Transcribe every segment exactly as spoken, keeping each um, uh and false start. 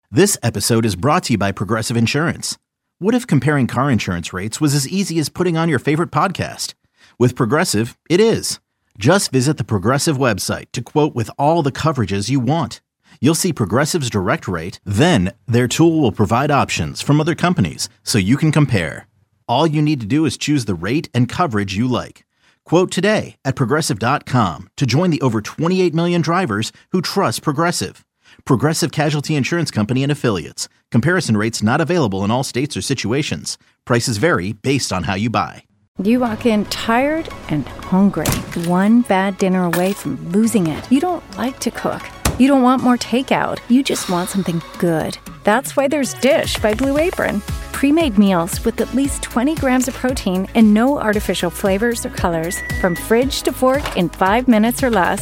This episode is brought to you by Progressive Insurance. What if comparing car insurance rates was as easy as putting on your favorite podcast? With Progressive, it is. Just visit the Progressive website to quote with all the coverages you want. You'll see Progressive's direct rate, then their tool will provide options from other companies so you can compare. All you need to do is choose the rate and coverage you like. Quote today at progressive dot com to join the over twenty-eight million drivers who trust Progressive. Progressive Casualty Insurance Company and Affiliates. Comparison rates not available in all states or situations. Prices vary based on how you buy. You walk in tired and hungry, one bad dinner away from losing it. You don't like to cook. You don't want more takeout. You just want something good. That's why there's Dish by Blue Apron. Pre-made meals with at least twenty grams of protein and no artificial flavors or colors. From fridge to fork in five minutes or less.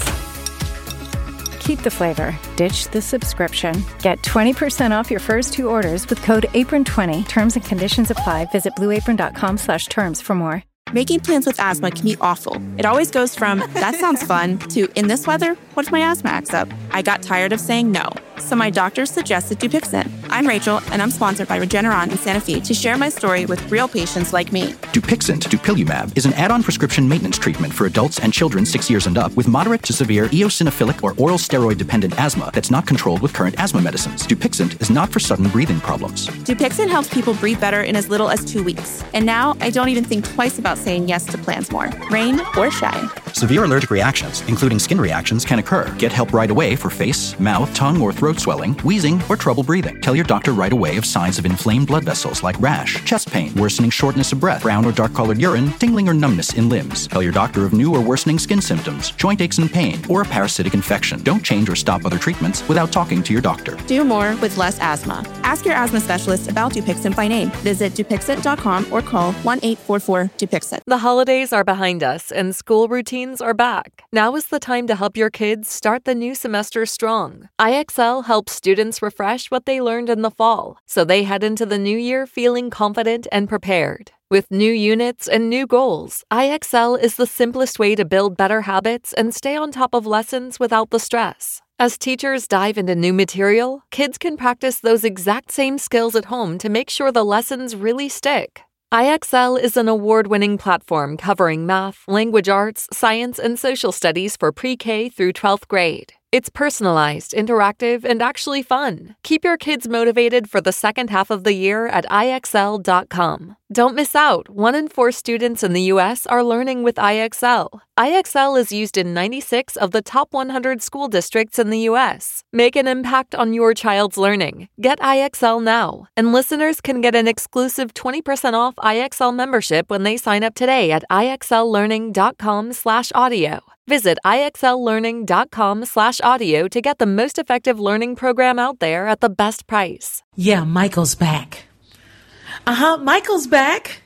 Keep the flavor. Ditch the subscription. Get twenty percent off your first two orders with code apron twenty. Terms and conditions apply. Visit blue apron dot com slash terms for more. Making plans with asthma can be awful. It always goes from, that sounds fun, to, in this weather, what if my asthma acts up? I got tired of saying no, so my doctor suggested Dupixent. I'm Rachel, and I'm sponsored by Regeneron in Santa Fe to share my story with real patients like me. Dupixent, dupilumab, is an add-on prescription maintenance treatment for adults and children six years and up with moderate to severe eosinophilic or oral steroid-dependent asthma that's not controlled with current asthma medicines. Dupixent is not for sudden breathing problems. Dupixent helps people breathe better in as little as two weeks. And now, I don't even think twice about saying yes to plans more, rain or shine. Severe allergic reactions, including skin reactions, can occur. Get help right away for face, mouth, tongue, or throat swelling, wheezing, or trouble breathing. Tell your doctor right away of signs of inflamed blood vessels like rash, chest pain, worsening shortness of breath, brown or dark-colored urine, tingling or numbness in limbs. Tell your doctor of new or worsening skin symptoms, joint aches and pain, or a parasitic infection. Don't change or stop other treatments without talking to your doctor. Do more with less asthma. Ask your asthma specialist about Dupixent by name. Visit Dupixent dot com or call one eight four four Dupixent. The holidays are behind us and school routines are back. Now is the time to help your kids start the new semester strong. I X L helps students refresh what they learned in the fall, so they head into the new year feeling confident and prepared. With new units and new goals, I X L is the simplest way to build better habits and stay on top of lessons without the stress. As teachers dive into new material, kids can practice those exact same skills at home to make sure the lessons really stick. I X L is an award-winning platform covering math, language arts, science, and social studies for pre-K through twelfth grade. It's personalized, interactive, and actually fun. Keep your kids motivated for the second half of the year at I X L dot com. Don't miss out. One in four students in the U S are learning with I X L. I X L is used in ninety-six of the top one hundred school districts in the U S. Make an impact on your child's learning. Get I X L now. And listeners can get an exclusive twenty percent off I X L membership when they sign up today at I X L learning dot com slash audio. Visit I X L learning dot com slash audio to get the most effective learning program out there at the best price. Yeah, Michael's back. Uh-huh, Michael's back.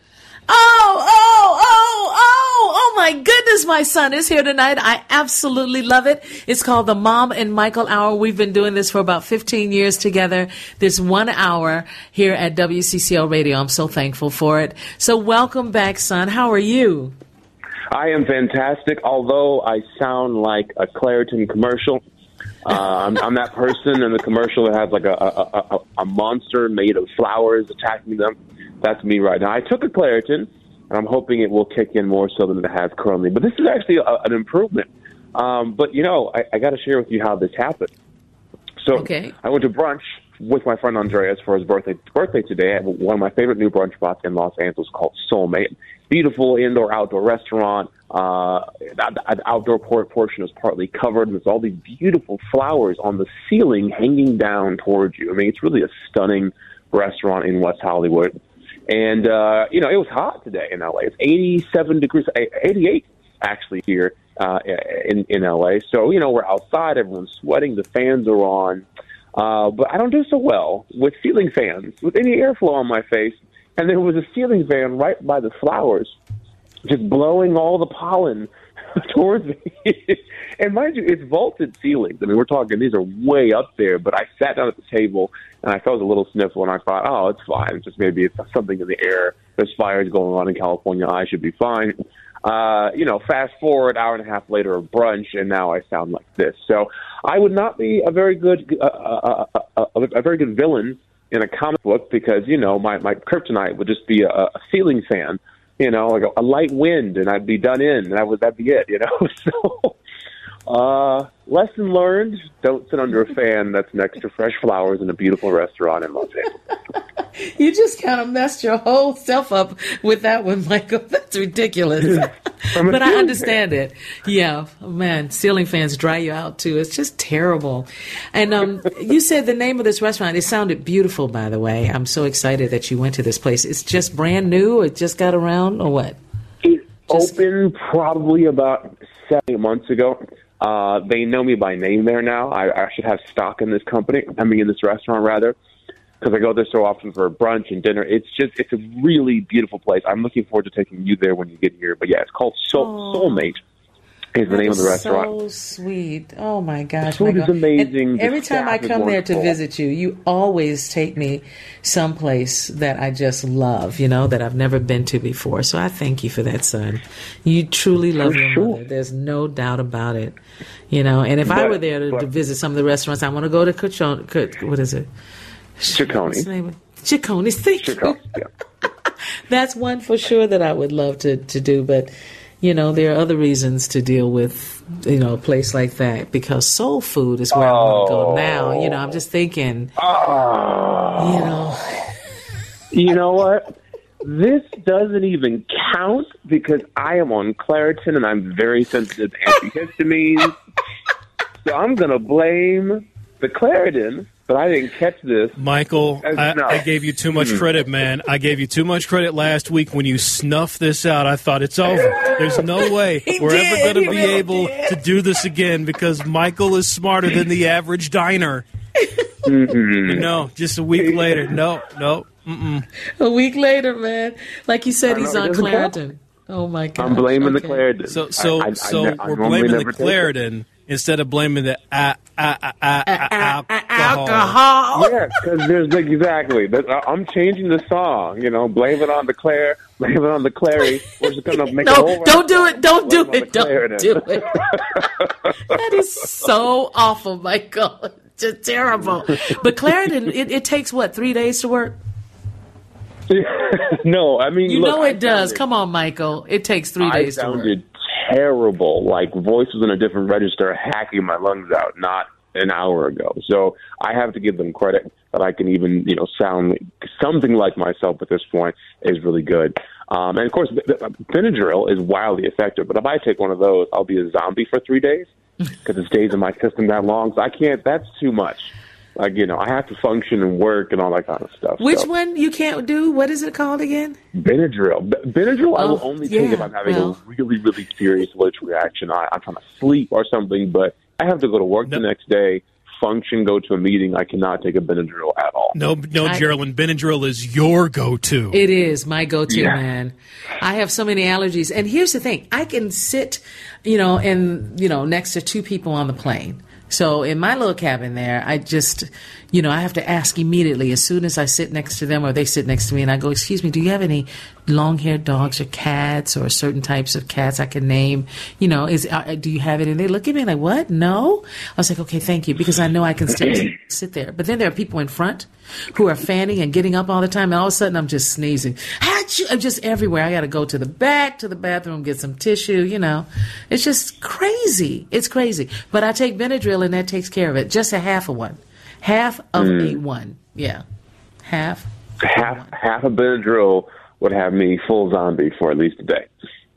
Oh, oh, oh, oh, oh my goodness, my son is here tonight. I absolutely love it. It's called the Mom and Michael Hour. We've been doing this for about fifteen years together. This one hour here at W C C O Radio. I'm so thankful for it. So welcome back, son. How are you? I am fantastic, although I sound like a Claritin commercial. Uh, I'm, I'm that person in the commercial that has like a, a, a, a monster made of flowers attacking them. That's me right now. I took a Claritin, and I'm hoping it will kick in more so than it has currently. But this is actually a, an improvement. Um, but, you know, I, I got to share with you how this happened. So okay. I went to brunch with my friend Andreas for his birthday birthday today at one of my favorite new brunch spots in Los Angeles called Soulmate. Beautiful indoor-outdoor restaurant. Uh, the outdoor portion is partly covered, and there's all these beautiful flowers on the ceiling hanging down towards you. I mean, it's really a stunning restaurant in West Hollywood. And, uh, you know, it was hot today in L A. It's eighty-seven degrees, eighty-eight actually here uh, in, in L A. So, you know, we're outside, everyone's sweating, the fans are on. Uh, but I don't do so well with ceiling fans, with any airflow on my face. And there was a ceiling fan right by the flowers, just blowing all the pollen towards me. And mind you, it's vaulted ceilings. I mean, we're talking, these are way up there, but I sat down at the table and I felt a little sniffle and I thought, oh, it's fine. It's just maybe it's something in the air. There's fires going on in California. I should be fine. Uh, you know, fast forward hour and a half later of brunch, and now I sound like this. So I would not be a very good uh, uh, uh, uh, a very good villain in a comic book because, you know, my, my kryptonite would just be a, a ceiling fan, you know, like a, a light wind, and I'd be done in, and that would that'd be it, you know. So uh, lesson learned: don't sit under a fan that's next to fresh flowers in a beautiful restaurant in Los Angeles. You just kind of messed your whole self up with that one, Michael. That's ridiculous. But I understand fan. it. Yeah, man, ceiling fans dry you out too. It's just terrible. And um, you said the name of this restaurant. It sounded beautiful, by the way. I'm so excited that you went to this place. It's just brand new. It just got around, or what? It just... opened probably about seven months ago. Uh, they know me by name there now. I, I should have stock in this company. I mean, in this restaurant, rather. Because I go there so often for brunch and dinner. It's just, it's a really beautiful place. I'm looking forward to taking you there when you get here. But yeah, it's called Soul, Soulmate is the name of the restaurant. So sweet. Oh my gosh. The food my is amazing. And every the time I come there to visit you, you always take me someplace that I just love, you know, that I've never been to before. So I thank you for that, son. You truly love for your sure. mother. There's no doubt about it. You know, and if but, I were there to, but, to visit some of the restaurants, I want to go to Cuccione. What is it? Ciccone. Ciccone, thank Ciccone, you. Yeah. That's one for sure that I would love to, to do, but, you know, there are other reasons to deal with, you know, a place like that, because soul food is where oh. I want to go now. You know, I'm just thinking, oh. you know. You know what? This doesn't even count because I am on Claritin and I'm very sensitive to antihistamines. So I'm going to blame the Claritin. But I didn't catch this. Michael, I, no. I gave you too much credit, man. I gave you too much credit last week when you snuffed this out. I thought it's over. There's no way we're did. ever going to be really able did. to do this again because Michael is smarter than the average diner. Mm-hmm. No, just a week later. No, no. Mm-mm. A week later, man. Like you said, he's on Claritin. Oh, my God. I'm blaming okay. the Claritin. So, so, I, I, so I, I we're blaming the Claritin it. instead of blaming the uh, uh, uh, uh, uh, alcohol. Alcohol. Yeah, because there's like, exactly. I'm changing the song. You know, blame it on the Claire, blame it on the Clary. We're just gonna make no, it over. don't do it. Don't do blame it. Don't do it. That is so awful, Michael. Just terrible. But Claritin, it, it takes what, three days to work? No, I mean, you look, know it I does. sounded, Come on, Michael. It takes three days I to work. sounded terrible, like voice was in a different register, hacking my lungs out, not an hour ago. So I have to give them credit that I can even, you know, sound something like myself at this point is really good. Um, and of course, Benadryl is wildly effective. But if I take one of those, I'll be a zombie for three days because it stays in my system that long. So I can't. That's too much. Like, you know, I have to function and work and all that kind of stuff. Which so. one you can't do? What is it called again? Benadryl. B- Benadryl, oh, I will only yeah, take if I'm having well. a really, really serious allergic reaction. I, I'm trying to sleep or something, but I have to go to work no. the next day, function, go to a meeting. I cannot take a Benadryl at all. No, no, Geraldine, Benadryl is your go-to. It is my go-to, yeah. man. I have so many allergies. And here's the thing. I can sit, you know, and, you know, next to two people on the plane. So in my little cabin there, I just, you know, I have to ask immediately as soon as I sit next to them or they sit next to me, and I go, excuse me, do you have any long-haired dogs or cats or certain types of cats I can name? You know, is uh, do you have it? And they look at me like, what? No? I was like, okay, thank you, because I know I can still sit there. But then there are people in front who are fanning and getting up all the time, and all of a sudden I'm just sneezing. I'm just everywhere. I got to go to the back, to the bathroom, get some tissue, you know. It's just crazy. It's crazy. But I take Benadryl, and that takes care of it. Just a half of one. Half of mm. a one. Yeah. Half. Half, half a Benadryl would have me full zombie for at least a day.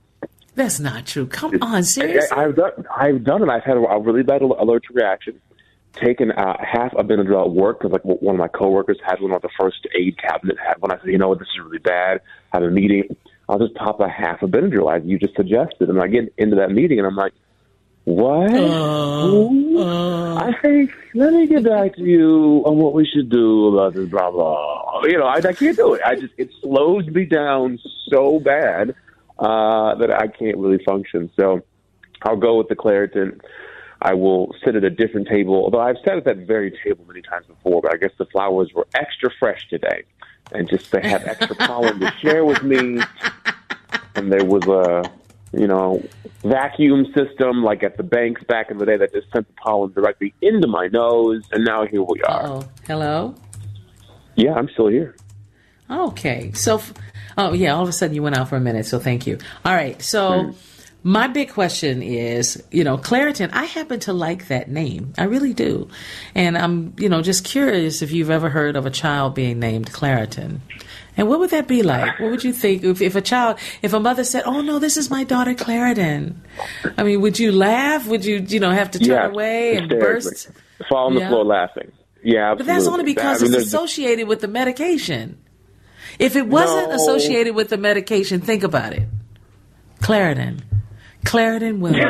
That's not true. Come it's, on, seriously? I, I've done, I've done it. I've had a really bad allergic reaction. Taken uh, half a Benadryl at work because, like, one of my coworkers had one on the first aid cabinet. Had one. I said, you know what, this is really bad. I have a meeting. I'll just pop a half a Benadryl, as you just suggested. And I get into that meeting, and I'm like, what? Uh, uh, I think, let me get back to you on what we should do about this, blah, blah. You know, I, I can't do it. I just, it slows me down so bad uh, that I can't really function. So I'll go with the Claritin. I will sit at a different table, although I've sat at that very table many times before, but I guess the flowers were extra fresh today. And just to have extra pollen to share with me. And there was a you know, vacuum system like at the banks back in the day that just sent the pollen directly into my nose, and now here we are. Uh-oh. Hello? Yeah, I'm still here. Okay. So, oh, yeah, all of a sudden you went out for a minute, so thank you. All right, so... Mm. My big question is, you know, Claritin, I happen to like that name. I really do. And I'm, you know, just curious if you've ever heard of a child being named Claritin. And what would that be like? What would you think if, if a child, if a mother said, oh, no, this is my daughter Claritin? I mean, would you laugh? Would you, you know, have to turn yeah, away and burst? Fall on the yeah. floor laughing. Yeah, absolutely. But that's only because I mean, it's associated with the medication. If it wasn't no. associated with the medication, think about it. Claritin. Claritin Williams.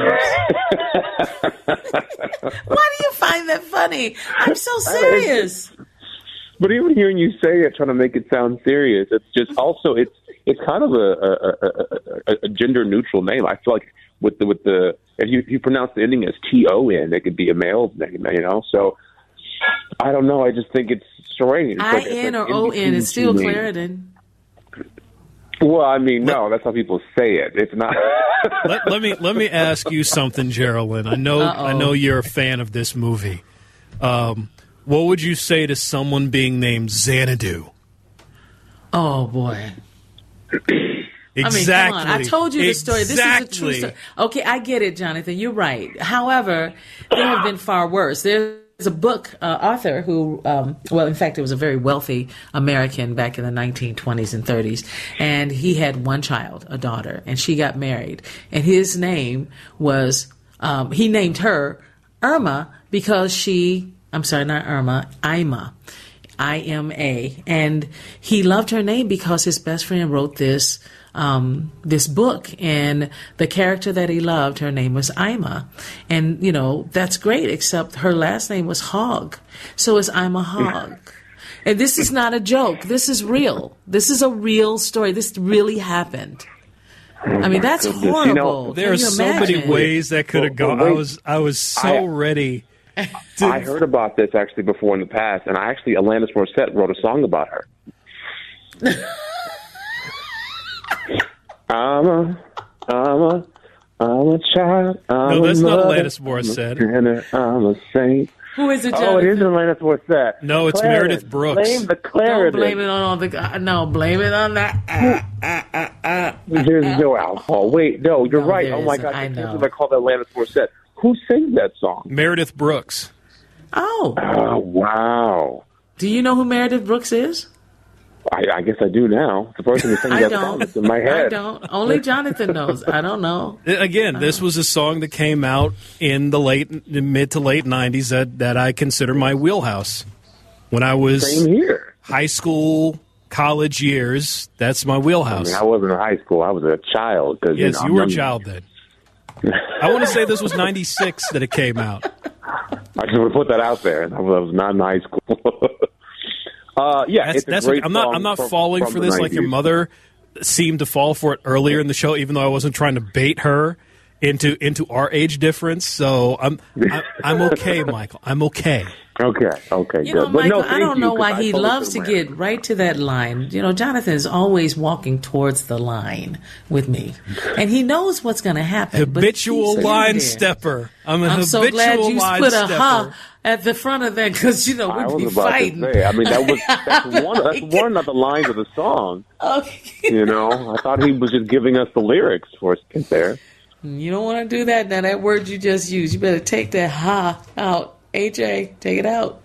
Why do you find that funny? I'm so serious. But even hearing you say it, trying to make it sound serious, it's just also it's it's kind of a a, a, a gender neutral name. I feel like with the with the if you if you pronounce the ending as T O N, it could be a male's name, you know. So I don't know. I just think it's strange. I N or O N is still Claritin. Well, I mean, no, that's how people say it. It's not. let, let me let me ask you something, Geraldine. I know Uh-oh. I know you're a fan of this movie. Um, what would you say to someone being named Xanadu? Oh boy. Exactly. I mean, come on. I told you the story. Exactly. This is a true story. Okay, I get it, Jonathan. You're right. However, there have been far worse. There's a book uh, author who, um, well, in fact, it was a very wealthy American back in the nineteen twenties and thirties, and he had one child, a daughter, and she got married, and his name was, um, he named her Irma because she, I'm sorry, not Irma, Ima, I M A, and he loved her name because his best friend wrote this Um, this book, and the character that he loved, her name was Ima. And, you know, that's great, except her last name was Hogg. So it's Ima Hogg. And this is not a joke. This is real. This is a real story. This really happened. I mean, that's horrible. You know, there are so many ways that could have gone. I was, I was so I, ready. To... I heard about this actually before in the past, and I actually, Alanis Morissette wrote a song about her. I'm a, I'm a, I'm a child. I'm no, that's a not mother, Alanis Morissette. I'm a, I'm a saint. Who is it, Jonathan? Oh, it is Alanis Morissette. No, it's Claritin. Meredith Brooks. Blame the Claritin. Don't blame it on all the. No, blame it on that. Uh, uh, uh, uh, There's no alcohol. Wait, no, you're no, right. Oh my isn't. God, I know. I call that Alanis Morissette. Who sings that song? Meredith Brooks. Oh. Oh wow. Do you know who Meredith Brooks is? I, I guess I do now. The person who sings that song is in my head. I don't. Only Jonathan knows. I don't know. Again, this was a song that came out in the late, mid to late nineties that, that I consider my wheelhouse. When I was Same here. high school, college years, that's my wheelhouse. I mean, I wasn't in high school. I was a child. Yes, you, know, you were young. a child then. I want to say this was ninety-six that it came out. I just want to put that out there. I was not in high school. Uh, yeah, that's, it's a that's great okay. I'm not. song I'm not from, falling from for this the like your nineties. mother seemed to fall for it earlier in the show, even though I wasn't trying to bait her into into our age difference. So I'm I'm, I'm okay, Michael. I'm okay. Okay, okay, You good. know, But Michael, no, I don't you, know why I he totally loves to agree. get right to that line. You know, Jonathan is always walking towards the line with me, and he knows what's going to happen. Habitual but line there. stepper. I'm a I'm habitual so glad you line put a stepper. huh at the front of that because you know I we'd was be about fighting. to say. I mean, that was that's one. That's one of the lines of the song. Okay. You know, I thought he was just giving us the lyrics for a second there. You don't want to do that. Now that word you just used, you better take that ha out. A J, take it out.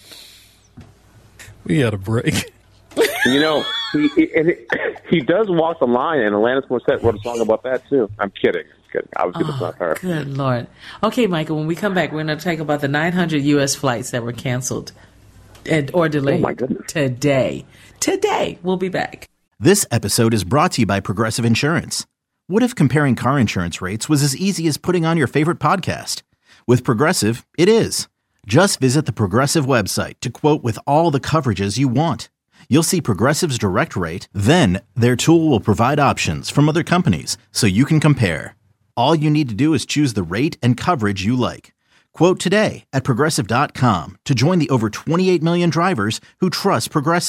We had a break. You know, he he, and it, he does walk the line, and Alanis Morissette wrote a song about that too. I'm kidding. I'm kidding. Obviously, that's Oh, not her. good Lord. Okay, Michael, when we come back, we're going to talk about the nine hundred U S flights that were canceled and, or delayed Oh, my goodness. today. Today. We'll be back. This episode is brought to you by Progressive Insurance. What if comparing car insurance rates was as easy as putting on your favorite podcast? With Progressive, it is. Just visit the Progressive website to quote with all the coverages you want. You'll see Progressive's direct rate, then their tool will provide options from other companies so you can compare. All you need to do is choose the rate and coverage you like. Quote today at Progressive dot com to join the over twenty-eight million drivers who trust Progressive.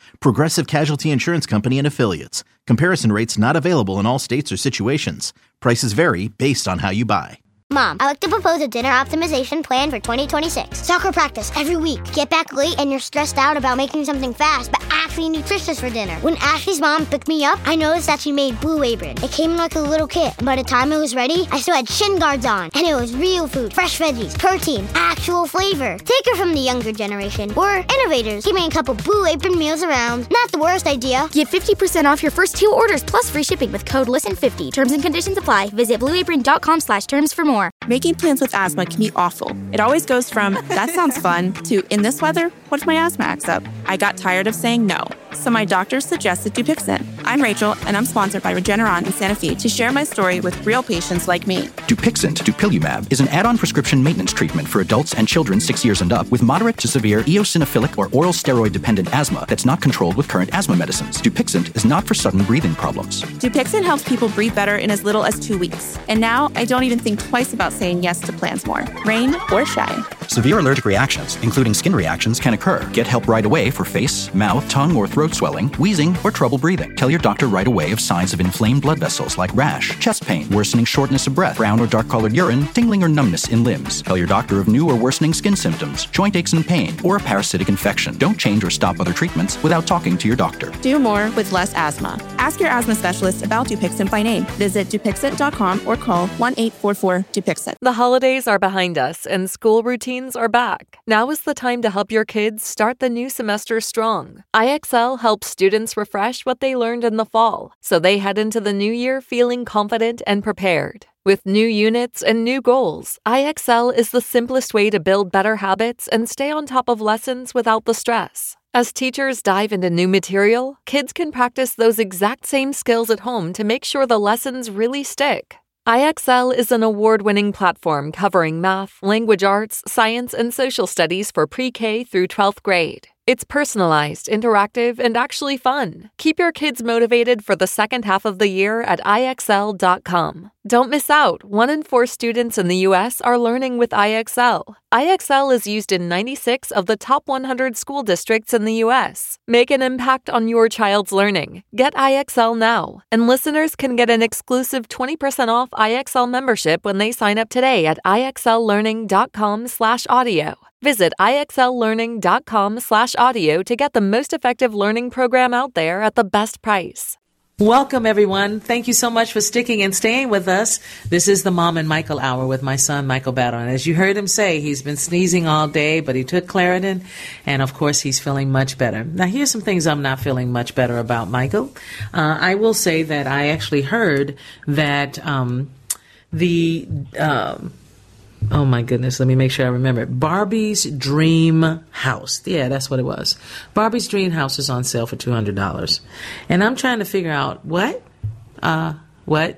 Progressive Casualty Insurance Company and Affiliates. Comparison rates not available in all states or situations. Prices vary based on how you buy. Mom, I like to propose a dinner optimization plan for twenty twenty-six. Soccer practice every week. Get back late and you're stressed out about making something fast, but actually nutritious for dinner. When Ashley's mom picked me up, I noticed that she made Blue Apron. It came in like a little kit, and by the time it was ready, I still had shin guards on. And it was real food, fresh veggies, protein, actual flavor. Take her from the younger generation. We're innovators, keeping a couple Blue Apron meals around. Not the worst idea. Get fifty percent off your first two orders plus free shipping with code listen fifty. Terms and conditions apply. Visit blueapron.com slash terms for more. Making plans with asthma can be awful. It always goes from, that sounds fun, to, in this weather, what if my asthma acts up? I got tired of saying no. So my doctor suggested Dupixent. I'm Rachel, and I'm sponsored by Regeneron in Santa Fe to share my story with real patients like me. Dupixent, dupilumab, is an add-on prescription maintenance treatment for adults and children six years and up with moderate to severe eosinophilic or oral steroid-dependent asthma that's not controlled with current asthma medicines. Dupixent is not for sudden breathing problems. Dupixent helps people breathe better in as little as two weeks. And now I don't even think twice about saying yes to plans more, rain or shine. Severe allergic reactions, including skin reactions, can occur. Get help right away for face, mouth, tongue, or throat swelling, wheezing, or trouble breathing. Tell your doctor right away of signs of inflamed blood vessels like rash, chest pain, worsening shortness of breath, brown or dark-colored urine, tingling or numbness in limbs. Tell your doctor of new or worsening skin symptoms, joint aches and pain, or a parasitic infection. Don't change or stop other treatments without talking to your doctor. Do more with less asthma. Ask your asthma specialist about Dupixent by name. Visit Dupixent dot com or call one eight four four Dupixent. The holidays are behind us and school routines are back. Now is the time to help your kids start the new semester strong. I X L helps students refresh what they learned in the fall, so they head into the new year feeling confident and prepared. With new units and new goals, I X L is the simplest way to build better habits and stay on top of lessons without the stress. As teachers dive into new material, kids can practice those exact same skills at home to make sure the lessons really stick. I X L is an award-winning platform covering math, language arts, science, and social studies for pre-K through twelfth grade. It's personalized, interactive, and actually fun. Keep your kids motivated for the second half of the year at I X L dot com. Don't miss out. One in four students in the U S are learning with I X L. I X L is used in ninety-six of the top one hundred school districts in the U S. Make an impact on your child's learning. Get I X L now. And listeners can get an exclusive twenty percent off I X L membership when they sign up today at I X L learning dot com slash audio. Visit I X L learning dot com slash audio to get the most effective learning program out there at the best price. Welcome, everyone. Thank you so much for sticking and staying with us. This is the Mom and Michael Hour with my son, Michael Battle. And as you heard him say, he's been sneezing all day, but he took Claritin, and of course, he's feeling much better. Now, here's some things I'm not feeling much better about, Michael. Uh, I will say that I actually heard that um, the... Um, Oh, my goodness. Let me make sure I remember. Barbie's Dream House. Yeah, that's what it was. Barbie's Dream House is on sale for two hundred dollars. And I'm trying to figure out, what? Uh, what?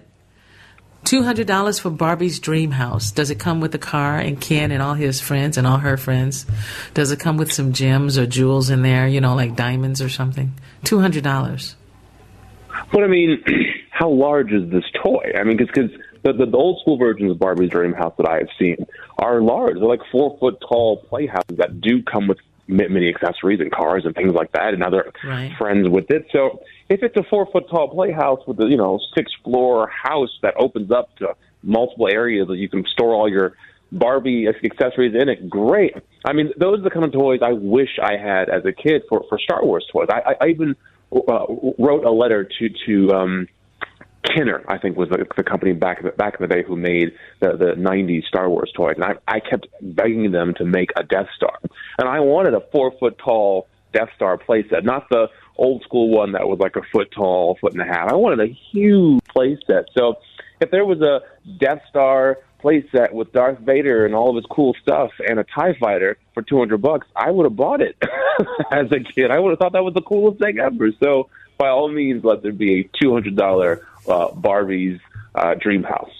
two hundred dollars for Barbie's Dream House. Does it come with a car and Ken and all his friends and all her friends? Does it come with some gems or jewels in there, you know, like diamonds or something? two hundred dollars. But, I mean, how large is this toy? I mean, because the, the, the old school versions of Barbie's Dream House that I have seen are large. They're like four-foot-tall playhouses that do come with many accessories and cars and things like that and other right. friends with it. So if it's a four-foot-tall playhouse with a, you know, six-floor house that opens up to multiple areas that you can store all your Barbie accessories in it, great. I mean, those are the kind of toys I wish I had as a kid for, for Star Wars toys. I, I, I even uh, wrote a letter to, to um, Kenner, I think was the, the company back in the, back in the day who made the, the nineties Star Wars toys. And I, I kept begging them to make a Death Star. And I wanted a four-foot-tall Death Star playset, not the old school one that was like a foot tall, foot and a half. I wanted a huge playset. So if there was a Death Star playset with Darth Vader and all of his cool stuff and a TIE fighter for two hundred bucks, I would have bought it as a kid. I would have thought that was the coolest thing ever. So by all means, let there be a two hundred dollars uh, Barbie's uh, Dream House.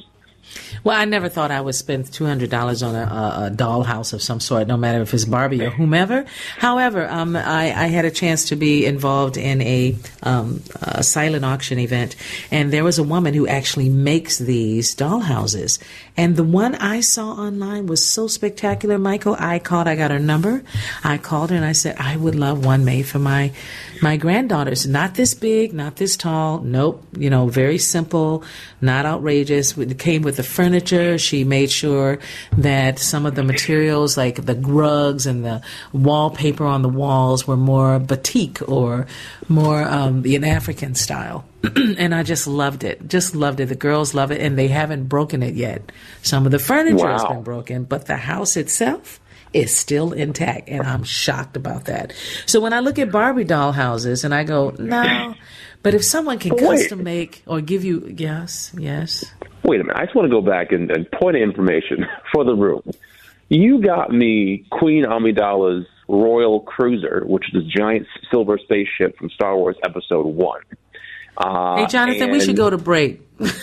Well, I never thought I would spend two hundred dollars on a, a, a dollhouse of some sort, no matter if it's Barbie or whomever. However, um, I, I had a chance to be involved in a, um, a silent auction event, and there was a woman who actually makes these dollhouses. And the one I saw online was so spectacular, Michael. I called, I got her number. I called her and I said, I would love one made for my my granddaughters. Not this big, not this tall. Nope. You know, very simple, not outrageous. It came with the furniture. She made sure that some of the materials, like the rugs and the wallpaper on the walls, were more batik or more um, in African style. And I just loved it. Just loved it. The girls love it, and they haven't broken it yet. Some of the furniture wow. has been broken, but the house itself is still intact, and I'm shocked about that. So when I look at Barbie doll houses, and I go, no, but if someone can Wait. custom make or give you, yes, yes. Wait a minute. I just want to go back and, and point of information for the room. You got me Queen Amidala's Royal Cruiser, which is a giant silver spaceship from Star Wars Episode one. Uh, hey, Jonathan, we should go to break.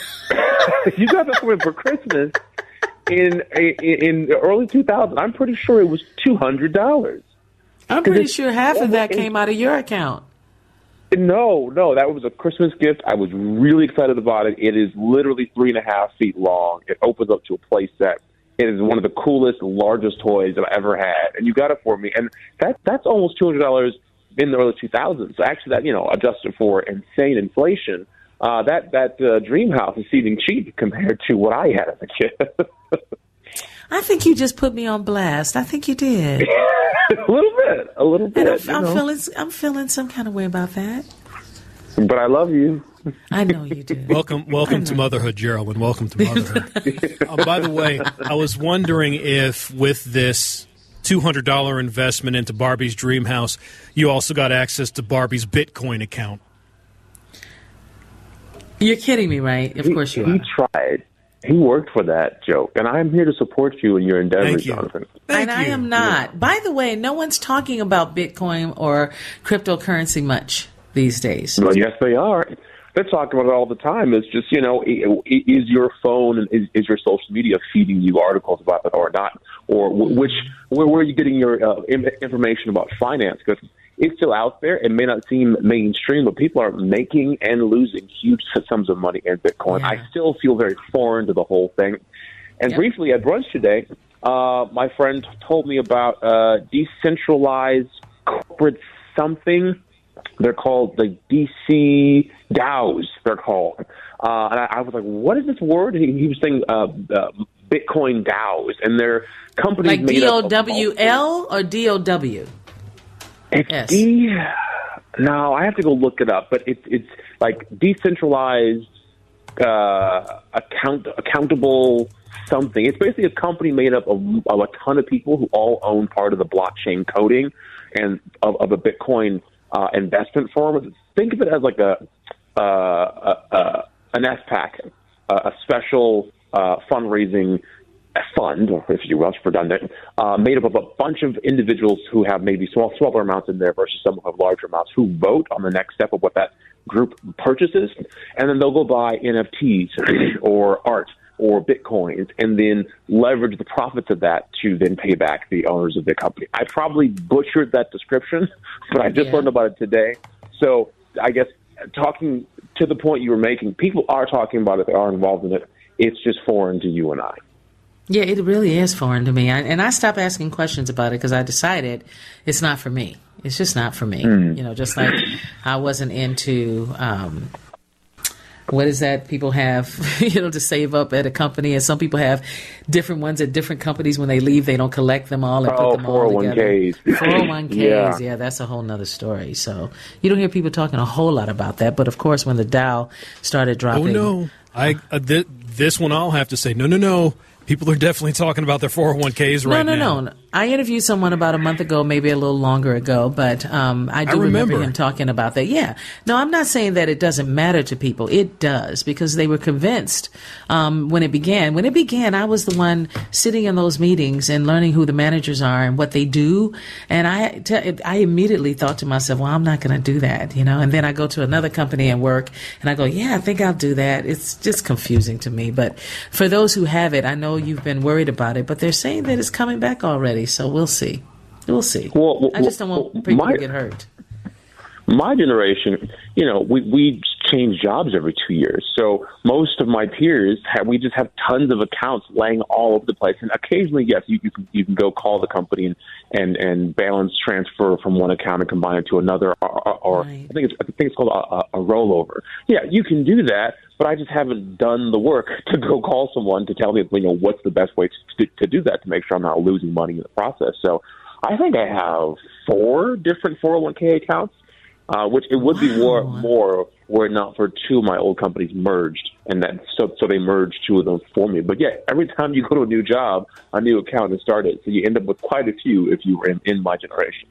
You got that for me for Christmas in, in in the early two thousands. I'm pretty sure it was two hundred dollars. I'm pretty sure half of that came out of your account. No, no, that was a Christmas gift. I was really excited about it. It is literally three and a half feet long. It opens up to a play set. It is one of the coolest, largest toys I've ever had, and you got it for me. And that that's almost two hundred dollars in the early two thousands. So actually, that, you know, adjusted for insane inflation, uh, that that uh, dream house is seeming cheap compared to what I had as a kid. I think you just put me on blast. I think you did. a little bit, a little bit. And I'm, I'm know. feeling, I'm feeling some kind of way about that. But I love you. I know you do. Welcome, welcome to motherhood, Geraldine. Welcome to motherhood. uh, by the way, I was wondering if with this two hundred dollars investment into Barbie's dream house, you also got access to Barbie's Bitcoin account. You're kidding me, right? Of he, course you he are. He tried. He worked for that joke, and I'm here to support you in your endeavors, Thank you. Jonathan. Thank and you. I am not. Yeah. By the way, no one's talking about Bitcoin or cryptocurrency much these days. Well, yes, they are. They're talking about it all the time. It's just, you know, is your phone and is, is your social media feeding you articles about it or not? Or which, where, where are you getting your uh, information about finance? Because it's still out there. It may not seem mainstream, but people are making and losing huge sums of money in Bitcoin. Yeah. I still feel very foreign to the whole thing. And yep. briefly at brunch today, uh, my friend told me about uh, decentralized corporate something. They're called the D C DAOs, they're called. Uh, and I, I was like, what is this word? He, he was saying uh, uh, Bitcoin DAOs, and they're companies like made D O up W L or D O W? It's yes. D. No, I have to go look it up, but it's it's like decentralized, uh, account accountable something. It's basically a company made up of, of a ton of people who all own part of the blockchain coding and of, of a Bitcoin uh, investment firm. Think of it as like a, uh, a, a an S PAC, a, a special uh, fundraising fund, or if you will, it's redundant, uh, made up of a bunch of individuals who have maybe small, smaller amounts in there versus some who have larger amounts, who vote on the next step of what that group purchases, and then they'll go buy N F Ts or art or Bitcoins and then leverage the profits of that to then pay back the owners of the company. I probably butchered that description, but I just yeah. learned about it today. So I guess talking to the point you were making, people are talking about it, they are involved in it. It's just foreign to you and I. Yeah, it really is foreign to me. I, and I stopped asking questions about it because I decided it's not for me. It's just not for me. Mm. You know, just like I wasn't into, um, what is that people have, you know, to save up at a company. And some people have different ones at different companies. When they leave, they don't collect them all and oh, put them all together. four oh one k's. yeah. yeah, that's a whole nother story. So you don't hear people talking a whole lot about that. But, of course, when the Dow started dropping. Oh, no. I uh, th- this one I'll have to say, no, no, no. People are definitely talking about their four oh one k's right no, no, now. No, no, I interviewed someone about a month ago, maybe a little longer ago, but um, I do I remember. remember him talking about that. Yeah. No, I'm not saying that it doesn't matter to people. It does, because they were convinced um, when it began. When it began, I was the one sitting in those meetings and learning who the managers are and what they do. And I, t- I immediately thought to myself, well, I'm not going to do that, you know. And then I go to another company and work, and I go, yeah, I think I'll do that. It's just confusing to me. But for those who have it, I know you've been worried about it, but they're saying that it's coming back already. So we'll see. We'll see. Well, well, I just don't want people my, to get hurt. My generation, you know, we, we change jobs every two years. So most of my peers, have, we just have tons of accounts laying all over the place. And occasionally, yes, you, you, can, you can go call the company and, and, and balance transfer from one account and combine it to another. Or, or right. I think it's I think it's called a, a rollover. Yeah, you can do that, but I just haven't done the work to go call someone to tell me, you know, what's the best way to, to, to do that to make sure I'm not losing money in the process. So I think I have four different four oh one k accounts. Uh, which it would wow. be more, more were it not for two of my old companies merged, and that so so they merged two of them for me. But yeah, every time you go to a new job, a new account is started, so you end up with quite a few if you were in, in my generation.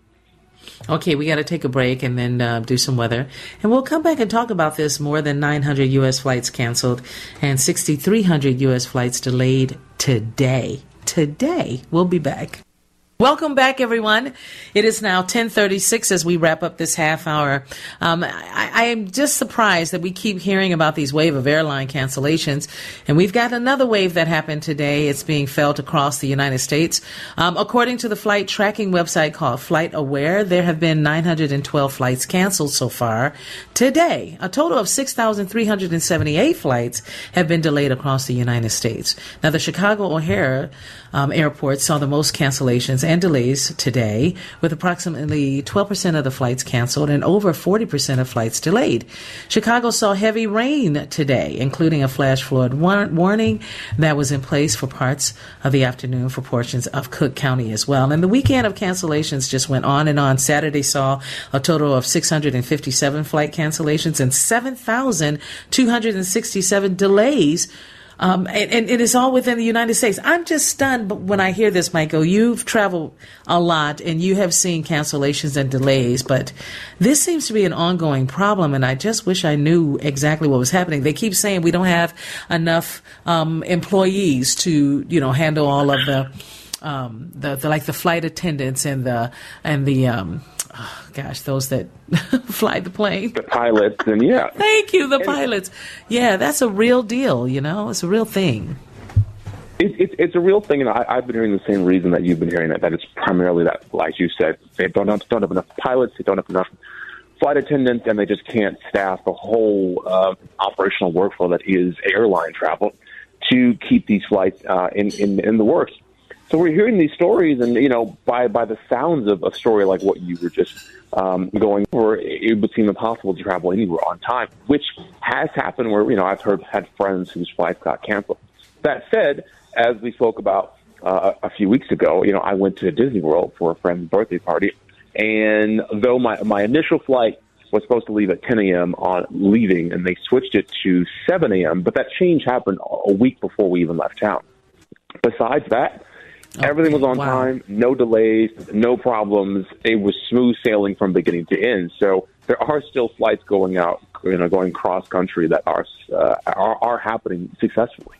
Okay, we got to take a break and then uh, do some weather, and we'll come back and talk about this. More than nine hundred U S flights canceled and six thousand three hundred U S flights delayed today. Today, we'll be back. Welcome back, everyone. It is now ten thirty-six as we wrap up this half hour. Um, I, I am just surprised that we keep hearing about these wave of airline cancellations. And we've got another wave that happened today. It's being felt across the United States. Um, according to the flight tracking website called Flight Aware, there have been nine hundred twelve flights canceled so far today. A total of six thousand three hundred seventy-eight flights have been delayed across the United States. Now, the Chicago O'Hare um, Airport saw the most cancellations and delays today, with approximately twelve percent of the flights canceled and over forty percent of flights delayed. Chicago saw heavy rain today, including a flash flood war- warning that was in place for parts of the afternoon for portions of Cook County as well. And the weekend of cancellations just went on and on. Saturday saw a total of six hundred fifty-seven flight cancellations and seven thousand two hundred sixty-seven delays. Um, and, and it is all within the United States. I'm just stunned when I hear this, Michael. You've traveled a lot and you have seen cancellations and delays, but this seems to be an ongoing problem, and I just wish I knew exactly what was happening. They keep saying we don't have enough um, employees to, you know, handle all of the, um, the, the like the flight attendants and the and the um, oh, gosh, those that fly the plane. The pilots, and yeah. Thank you, the and pilots. Yeah, that's a real deal, you know. It's a real thing. It, it, it's a real thing, and I, I've been hearing the same reason that you've been hearing, that, that it's primarily that, like you said, they don't have, don't have enough pilots, they don't have enough flight attendants, and they just can't staff the whole uh, operational workflow that is airline travel to keep these flights uh, in, in, in the works. So we're hearing these stories, and, you know, by, by the sounds of a story like what you were just um, going over, it would seem impossible to travel anywhere on time, which has happened where, you know, I've heard had friends whose flights got canceled. That said, as we spoke about uh, a few weeks ago, you know, I went to Disney World for a friend's birthday party, and though my, my initial flight was supposed to leave at ten a.m. on leaving, and they switched it to seven a.m., but that change happened a week before we even left town. Besides that, okay, everything was on wow. time, no delays, no problems. It was smooth sailing from beginning to end. So there are still flights going out, you know, going cross country that are uh, are, are happening successfully.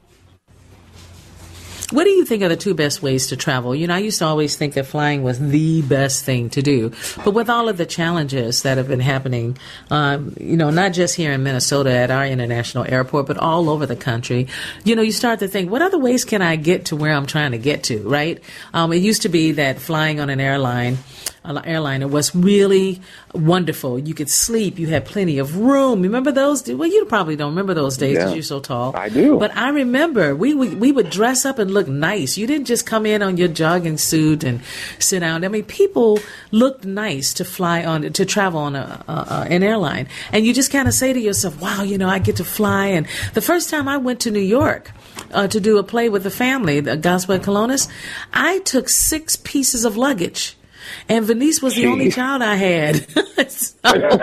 What do you think are the two best ways to travel? You know, I used to always think that flying was the best thing to do. But with all of the challenges that have been happening, um, you know, not just here in Minnesota at our international airport, but all over the country, you know, you start to think, what other ways can I get to where I'm trying to get to, right? Um, it used to be that flying on an airline An airliner was really wonderful. You could sleep. You had plenty of room. Remember those? Well, you probably don't remember those days because yeah, you're so tall. I do. But I remember we, we we would dress up and look nice. You didn't just come in on your jogging suit and sit down. I mean, people looked nice to fly on, to travel on a, a, an airline. And you just kind of say to yourself, wow, you know, I get to fly. And the first time I went to New York uh, to do a play with the family, the Gospel at Colonus, I took six pieces of luggage. And Venice was the Jeez. only child I had. So,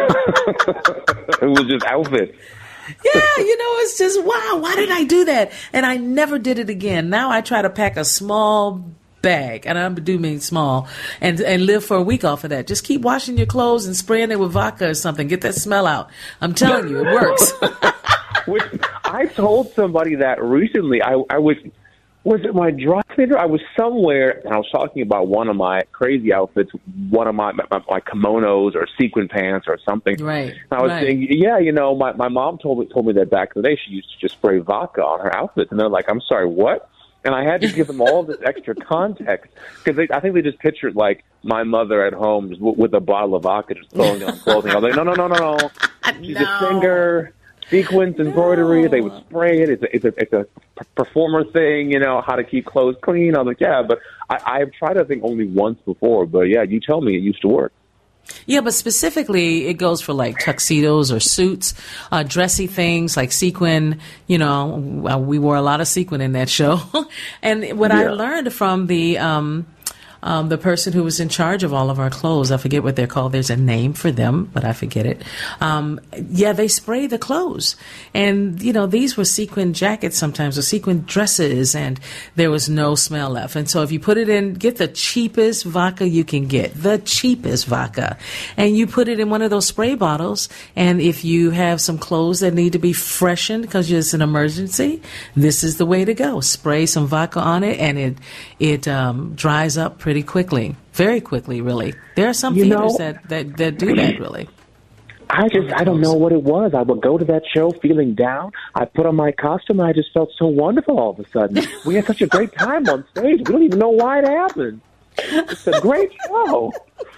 it was just outfit. Yeah, you know, it's just, wow, why did I do that? And I never did it again. Now I try to pack a small bag, and I do mean small, and and live for a week off of that. Just keep washing your clothes and spraying it with vodka or something. Get that smell out. I'm telling you, it works. Which I told somebody that recently. I, I was, was it my dry cleaner? I was somewhere, and I was talking about one of my crazy outfits, one of my, my, my kimonos or sequin pants or something. Right. And I was right. saying, yeah, you know, my, my mom told me, told me that back in the day she used to just spray vodka on her outfits. And they're like, I'm sorry, what? And I had to give them all this extra context because I think they just pictured like my mother at home just w- with a bottle of vodka just throwing it on clothing. I was like, no, no, no, no, no. She's no. a singer, sequins, embroidery. No. They would spray it. It's a, it's a, it's a performer thing, you know, how to keep clothes clean. I was like, yeah, but I, I've tried, I think, only once before. But, yeah, you tell me it used to work. Yeah, but specifically it goes for like tuxedos or suits, uh, dressy things like sequin. You know, we wore a lot of sequin in that show. And what yeah. I learned from the um, um, the person who was in charge of all of our clothes, I forget what they're called. There's a name for them, but I forget it. Um, yeah, they spray the clothes. And, you know, these were sequin jackets sometimes or sequin dresses, and there was no smell left. And so if you put it in, get the cheapest vodka you can get, the cheapest vodka, and you put it in one of those spray bottles. And if you have some clothes that need to be freshened because it's an emergency, this is the way to go. Spray some vodka on it, and it, it um, dries up pretty Pretty quickly, very quickly, really. There are some you theaters know, that, that, that do that, really. I just, I don't know what it was. I would go to that show feeling down. I put on my costume, and I just felt so wonderful all of a sudden. We had such a great time on stage. We don't even know why it happened. It's a great show.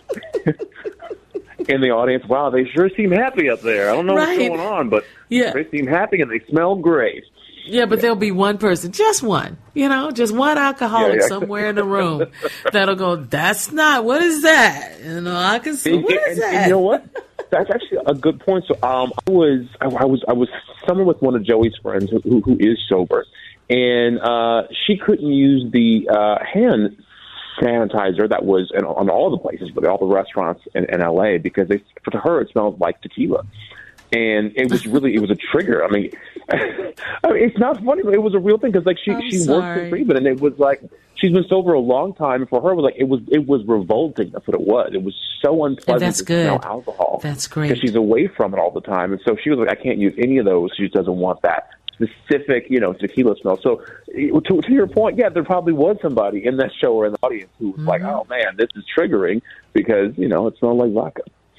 In the audience, wow, they sure seem happy up there. I don't know right. what's going on, but yeah. they seem happy, and they smell great. Yeah, but there'll be one person, just one, you know, just one alcoholic yeah, yeah. somewhere in the room that'll go, that's not, what is that? You know, I can see, what is and, that? And you know what? That's actually a good point. So um, I was I, I was, I was somewhere with one of Joey's friends who, who, who is sober, and uh, she couldn't use the uh, hand sanitizer that was in, on all the places, but all the restaurants in, in L A because they, to her it smelled like tequila. And it was really, it was a trigger. I mean, I mean it's not funny, but it was a real thing because, like, she, she worked in treatment, and it was like she's been sober a long time. And for her, it was like it was it was revolting. That's what it was. It was so unpleasant that's to good. smell alcohol. That's great because she's away from it all the time, and so she was like, I can't use any of those. She just doesn't want that specific, you know, tequila smell. So to, to your point, yeah, there probably was somebody in that show or in the audience who was mm-hmm. like, oh man, this is triggering because you know it smelled like vodka.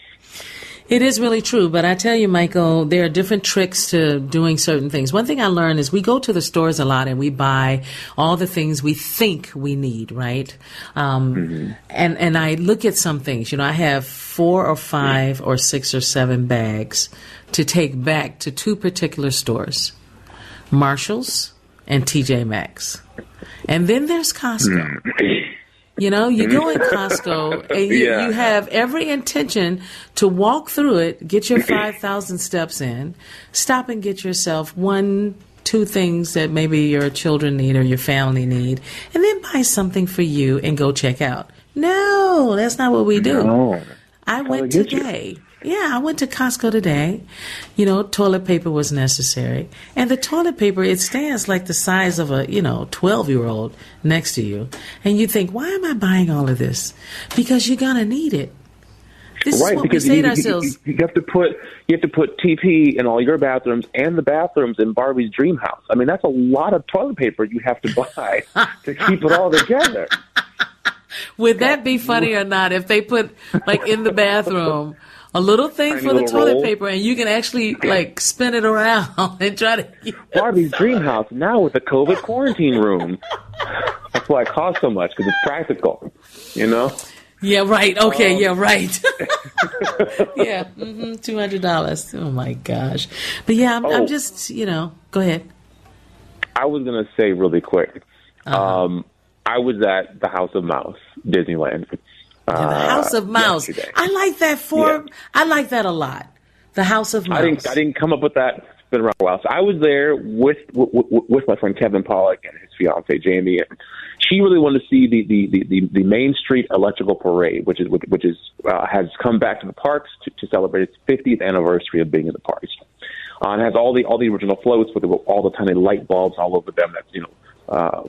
It is really true, but I tell you, Michael, there are different tricks to doing certain things. One thing I learned is we go to the stores a lot and we buy all the things we think we need, right? Um, mm-hmm. and, and I look at some things. You know, I have four or five or six or seven bags to take back to two particular stores, Marshall's and T J Maxx. And then there's Costco. You know, you go in Costco and you, yeah. you have every intention to walk through it, get your five thousand steps in, stop and get yourself one, two things that maybe your children need or your family need, and then buy something for you and go check out. No, that's not what we do. No. I went today. Yeah, I went to Costco today. You know, toilet paper was necessary. And the toilet paper, it stands like the size of a, you know, twelve-year-old next to you. And you think, why am I buying all of this? Because you're going to need it. This right, is what because we say you, to ourselves. You, you have to put you have to put T P in all your bathrooms and the bathrooms in Barbie's dream house. I mean, that's a lot of toilet paper you have to buy to keep it all together. Would that be funny or not if they put, like, in the bathroom, a little thing Tiny for the toilet roll. paper, and you can actually, like, spin it around and try to... Barbie's dream house now with a COVID quarantine room. That's why it costs so much, because it's practical, you know? Yeah, right. Okay, um, yeah, right. yeah, mm-hmm, two hundred dollars. Oh, my gosh. But, yeah, I'm, oh, I'm just, you know, go ahead. I was going to say really quick. Uh-huh. Um, I was at the House of Mouse, Disneyland. Uh, the House of Mouse. Yesterday. I like that form. Yeah. I like that a lot. The House of Mouse. I didn't, I didn't come up with that. It's been around a while. So I was there with with, with my friend Kevin Pollak and his fiancee Jamie. And she really wanted to see the the, the, the, the Main Street Electrical Parade, which is which is uh, has come back to the parks to, to celebrate its fiftieth anniversary of being in the parks. Uh, and has all the all the original floats with all the tiny light bulbs all over them. That you know. Uh,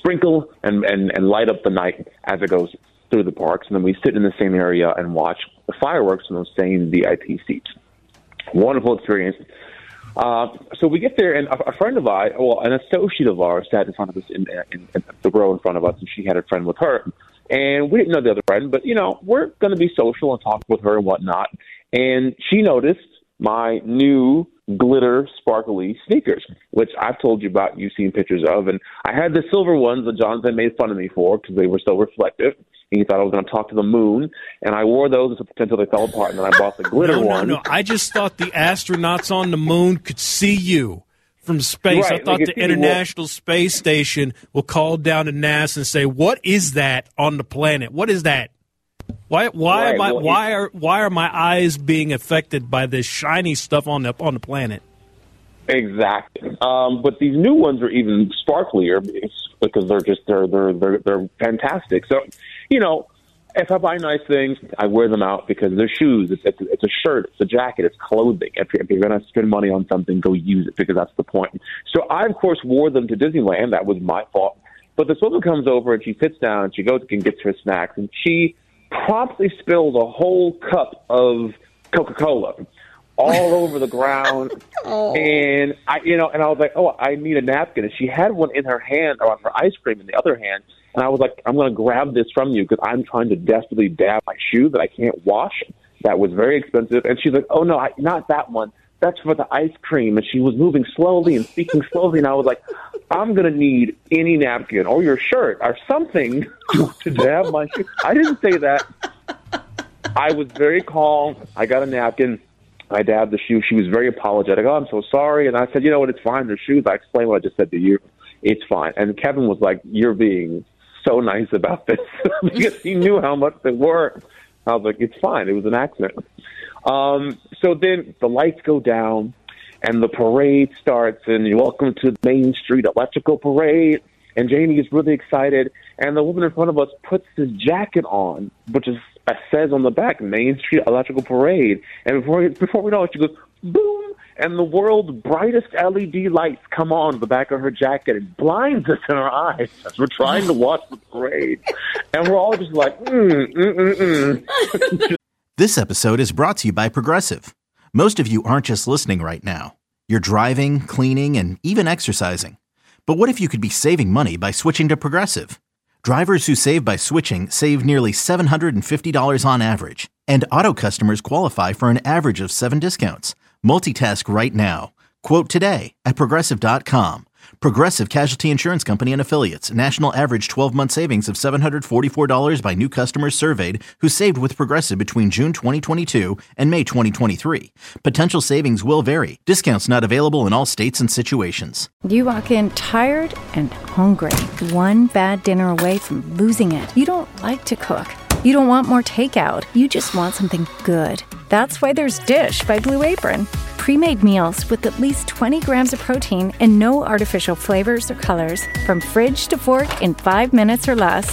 sprinkle and, and, and light up the night as it goes through the parks. And then we sit in the same area and watch the fireworks in those same V I P seats. Wonderful experience. Uh, so we get there, and a, a friend of ours, well, an associate of ours sat in front of us in, in, in the row in front of us, and she had a friend with her. And we didn't know the other friend, but, you know, we're going to be social and talk with her and whatnot. And she noticed my new glitter sparkly sneakers, which I've told you about, you've seen pictures of. And I had the silver ones that Jonathan made fun of me for because they were so reflective. He thought I was going to talk to the moon, and I wore those until they fell apart, and then I bought the glitter no, no, one. No, no, I just thought the astronauts on the moon could see you from space. Right, I thought the International Space Station will call down to NASA and say, "What is that on the planet? What is that? Why? Why right, am I? well, why are? Why are my eyes being affected by this shiny stuff on the on the planet?" Exactly. Um, but these new ones are even sparklier because they're just they're they're they're, they're fantastic. So, you know, if I buy nice things, I wear them out because they're shoes. It's it's, it's a shirt. It's a jacket. It's clothing. If you're, if you're going to spend money on something, go use it because that's the point. So I, of course, wore them to Disneyland. That was my fault. But this woman comes over and she sits down and she goes and gets her snacks, and she promptly spills a whole cup of Coca-Cola all over the ground. Oh. And I, you know, and I was like, oh, I need a napkin. And she had one in her hand, or on her ice cream in the other hand. And I was like, I'm going to grab this from you because I'm trying to desperately dab my shoe that I can't wash. That was very expensive. And she's like, oh, no, I, not that one. That's for the ice cream. And she was moving slowly and speaking slowly. And I was like, I'm going to need any napkin or your shirt or something to dab my shoe. I didn't say that. I was very calm. I got a napkin. I dabbed the shoe. She was very apologetic. Oh, I'm so sorry. And I said, you know what? It's fine. They're shoes. I explained what I just said to you. It's fine. And Kevin was like, you're being so nice about this because he knew how much they were. I was like, it's fine. It was an accident. Um, so then the lights go down and the parade starts, and you're welcome to the Main Street Electrical Parade. And Jamie is really excited. And the woman in front of us puts this jacket on, which is it says on the back, Main Street Electrical Parade. And before before we know it, she goes, boom, and the world's brightest L E D lights come on the back of her jacket and blinds us in our eyes as we're trying to watch the parade. And we're all just like, mm, mm, mm, mm. This episode is brought to you by Progressive. Most of you aren't just listening right now. You're driving, cleaning, and even exercising. But what if you could be saving money by switching to Progressive? Drivers who save by switching save nearly seven hundred fifty dollars on average. And auto customers qualify for an average of seven discounts. Multitask right now. Quote today at Progressive dot com. Progressive Casualty Insurance Company and Affiliates. National average twelve-month savings of seven hundred forty-four dollars by new customers surveyed who saved with Progressive between June twenty twenty-two and May twenty twenty-three. Potential savings will vary. Discounts not available in all states and situations. You walk in tired and hungry. One bad dinner away from losing it. You don't like to cook. You don't want more takeout. You just want something good. That's why there's Dish by Blue Apron. Pre-made meals with at least twenty grams of protein and no artificial flavors or colors. From fridge to fork in five minutes or less.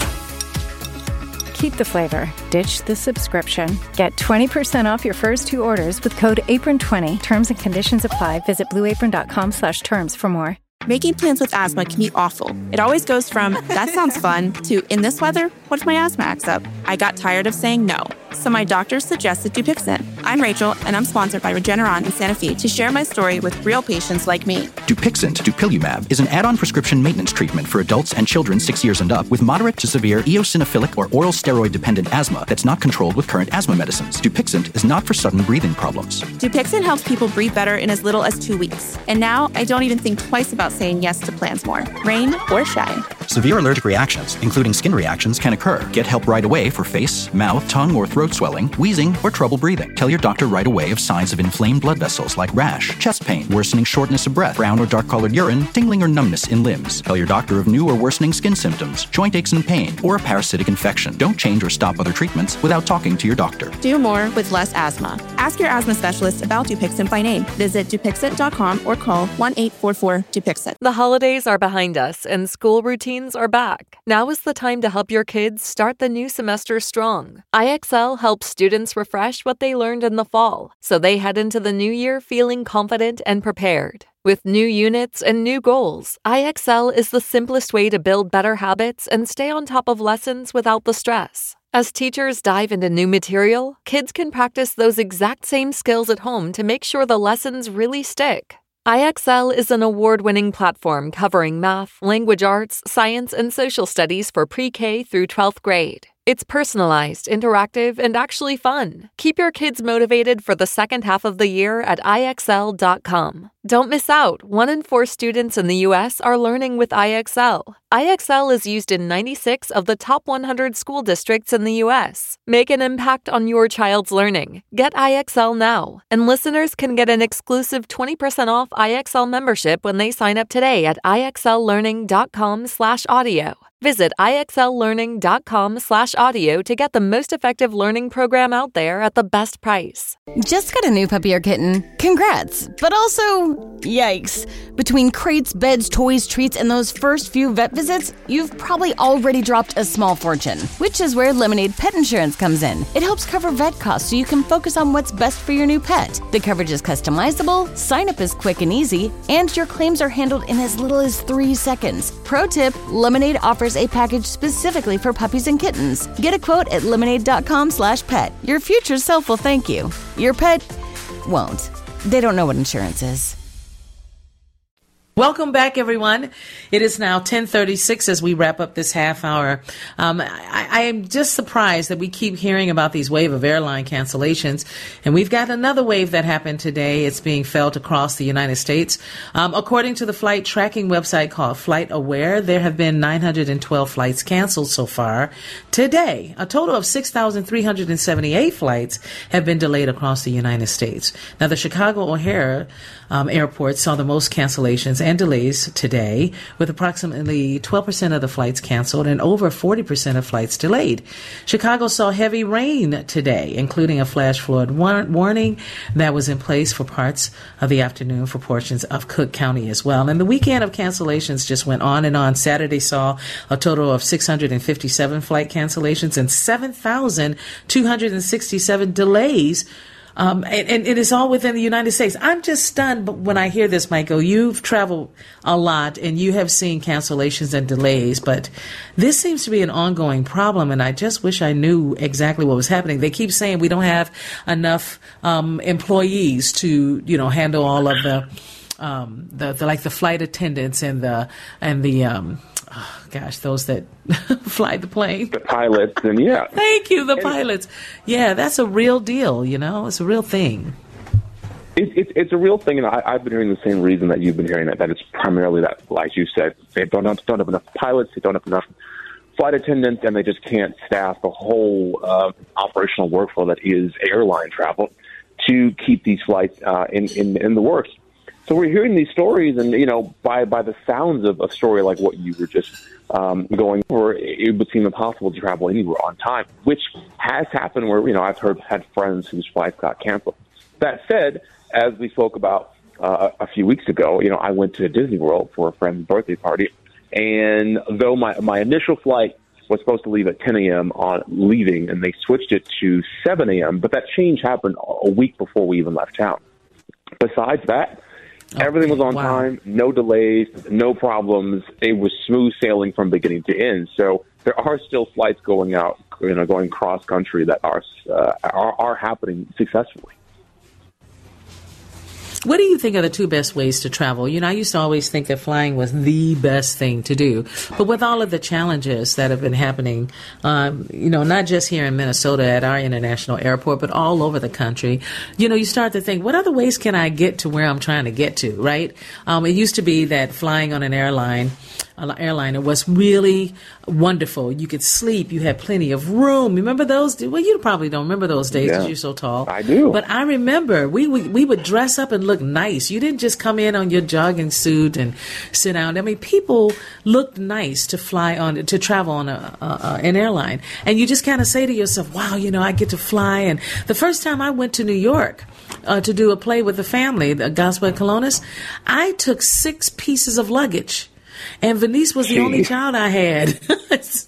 Keep the flavor. Ditch the subscription. Get twenty percent off your first two orders with code apron twenty. Terms and conditions apply. Visit blueapron.com slash terms for more. Making plans with asthma can be awful. It always goes from, that sounds fun, to, in this weather, what if my asthma acts up? I got tired of saying no, so my doctor suggested Dupixent. I'm Rachel, and I'm sponsored by Regeneron in Santa Fe to share my story with real patients like me. Dupixent, dupilumab, is an add-on prescription maintenance treatment for adults and children six years and up with moderate to severe eosinophilic or oral steroid-dependent asthma that's not controlled with current asthma medicines. Dupixent is not for sudden breathing problems. Dupixent helps people breathe better in as little as two weeks. And now, I don't even think twice about saying yes to plans more, rain or shine. Severe allergic reactions, including skin reactions, can occur. Get help right away for face, mouth, tongue, or throat swelling, wheezing, or trouble breathing. Tell your doctor right away of signs of inflamed blood vessels like rash, chest pain, worsening shortness of breath, brown or dark-colored urine, tingling or numbness in limbs. Tell your doctor of new or worsening skin symptoms, joint aches and pain, or a parasitic infection. Don't change or stop other treatments without talking to your doctor. Do more with less asthma. Ask your asthma specialist about Dupixent by name. Visit Dupixent dot com or call one eight four four Dupixent. The holidays are behind us and school routines are back. Now is the time to help your kids start the new semester strong. I X L helps students refresh what they learned in the fall, so they head into the new year feeling confident and prepared. With new units and new goals, I X L is the simplest way to build better habits and stay on top of lessons without the stress. As teachers dive into new material, kids can practice those exact same skills at home to make sure the lessons really stick. I X L is an award-winning platform covering math, language arts, science, and social studies for pre-K through twelfth grade. It's personalized, interactive, and actually fun. Keep your kids motivated for the second half of the year at I X L dot com. Don't miss out. One in four students in the U S are learning with I X L. I X L is used in ninety-six of the top one hundred school districts in the U S. Make an impact on your child's learning. Get I X L now. And listeners can get an exclusive twenty percent off I X L membership when they sign up today at I X L learning dot com slash audio. Visit I X L learning dot com slash audio to get the most effective learning program out there at the best price. Just got a new puppy or kitten? Congrats. But also, yikes. Between crates, beds, toys, treats, and those first few vet visits, you've probably already dropped a small fortune, which is where Lemonade Pet Insurance comes in. It helps cover vet costs so you can focus on what's best for your new pet. The coverage is customizable, sign-up is quick and easy, and your claims are handled in as little as three seconds. Pro tip, Lemonade offers a package specifically for puppies and kittens. Get a quote at lemonade dot com slash pet. Your future self will thank you. Your pet won't. They don't know what insurance is. Welcome back, everyone. It is now ten thirty-six as we wrap up this half hour. Um, I, I am just surprised that we keep hearing about these wave of airline cancellations, and we've got another wave that happened today. It's being felt across the United States. Um, according to the flight tracking website called FlightAware, there have been nine hundred twelve flights canceled so far today. A total of six thousand three hundred seventy-eight flights have been delayed across the United States. Now, the Chicago O'Hare um, airport saw the most cancellations and delays today, with approximately twelve percent of the flights canceled and over forty percent of flights delayed. Chicago saw heavy rain today, including a flash flood war- warning that was in place for parts of the afternoon for portions of Cook County as well. And the weekend of cancellations just went on and on. Saturday saw a total of six hundred fifty-seven flight cancellations and seven thousand two hundred sixty-seven delays. Um, and, and it is all within the United States. I'm just stunned when I hear this, Michael. You've traveled a lot and you have seen cancellations and delays, but this seems to be an ongoing problem, and I just wish I knew exactly what was happening. They keep saying we don't have enough um, employees to, you know, handle all of the, um, the, the like the flight attendants and the and the um, oh, gosh, those that fly the plane. The pilots, and yeah. Thank you, the pilots. Yeah, that's a real deal, you know. It's a real thing. It, it, it's a real thing, and I, I've been hearing the same reason that you've been hearing, that, that it's primarily that, like you said, they don't have, don't have enough pilots, they don't have enough flight attendants, and they just can't staff the whole uh, operational workflow that is airline travel to keep these flights uh, in, in, in the works. So we're hearing these stories, and, you know, by, by the sounds of a story like what you were just um, going over, it would seem impossible to travel anywhere on time, which has happened where, you know, I've heard, had friends whose flights got canceled. That said, as we spoke about uh, a few weeks ago, you know, I went to Disney World for a friend's birthday party, and though my, my initial flight was supposed to leave at ten a.m. on leaving, and they switched it to seven a.m., but that change happened a week before we even left town. Besides that, everything was on wow. time, no delays, no problems. It was smooth sailing from beginning to end. So there are still flights going out, you know, going cross country that are uh, are, are happening successfully. What do you think are the two best ways to travel? You know, I used to always think that flying was the best thing to do. But with all of the challenges that have been happening, um, you know, not just here in Minnesota at our international airport, but all over the country, you know, you start to think, what other ways can I get to where I'm trying to get to, right? Um, it used to be that flying on an airline, an airliner was really wonderful. You could sleep. You had plenty of room. Remember those? Well, you probably don't remember those days because yeah, you're so tall. I do. But I remember we, we, we would dress up and look look nice. You didn't just come in on your jogging suit and sit down. I mean, people looked nice to fly on, to travel on a, a, an airline. And you just kind of say to yourself, wow, you know, I get to fly. And the first time I went to New York uh, to do a play with the family, the Gospel at Colonus, I took six pieces of luggage. And Venice was the Jeez. only child I had. So,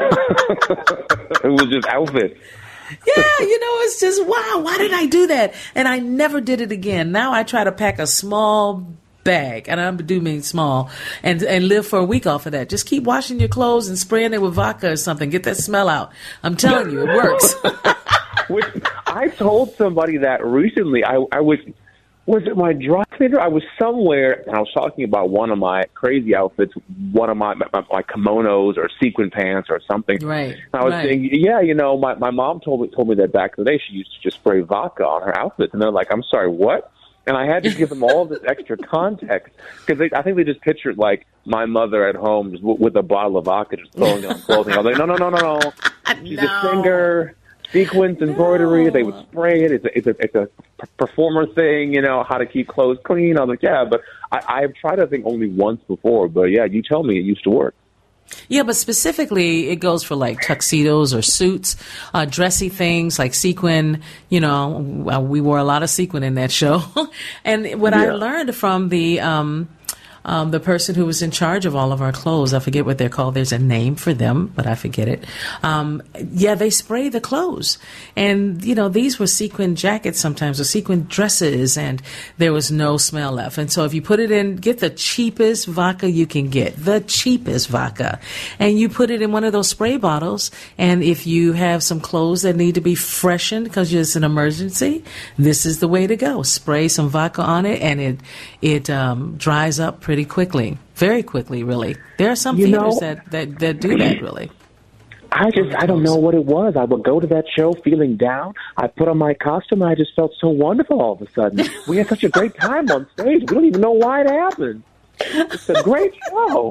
it was just outfits. Yeah, you know, it's just, wow, why did I do that? And I never did it again. Now I try to pack a small bag, and I do mean small, and and live for a week off of that. Just keep washing your clothes and spraying it with vodka or something. Get that smell out. I'm telling you, it works. Which, I told somebody that recently. I, I was... Was it my dry cleaner? I was somewhere, and I was talking about one of my crazy outfits, one of my my, my kimonos or sequin pants or something. Right. And I was right. saying, yeah, you know, my, my mom told me told me that back in the day she used to just spray vodka on her outfits. And they're like, I'm sorry, what? And I had to give them all this extra context because I think they just pictured, like, my mother at home just w- with a bottle of vodka just throwing it on clothing. I was like, no, no, no, no, no. She's no. a singer. Sequins, embroidery, no. They would spray it. It's a, it's a it's a performer thing, you know, how to keep clothes clean. I was like, yeah, but I, I've tried, I think, only once before. But, yeah, you tell me it used to work. Yeah, but specifically it goes for, like, tuxedos or suits, uh, dressy things like sequin. You know, we wore a lot of sequin in that show. And what yeah. I learned from the um, um, the person who was in charge of all of our clothes, I forget what they're called. There's a name for them, but I forget it. Um, yeah, they spray the clothes. And, you know, these were sequin jackets sometimes or sequin dresses, and there was no smell left. And so if you put it in, get the cheapest vodka you can get, the cheapest vodka, and you put it in one of those spray bottles, and if you have some clothes that need to be freshened because it's an emergency, this is the way to go. Spray some vodka on it, and it, it um, dries up pretty quickly, very quickly, really. There are some you theaters know, that, that, that do that, really. I just, I don't know what it was. I would go to that show feeling down. I put on my costume, and I just felt so wonderful all of a sudden. We had such a great time on stage. We don't even know why it happened. It's a great show.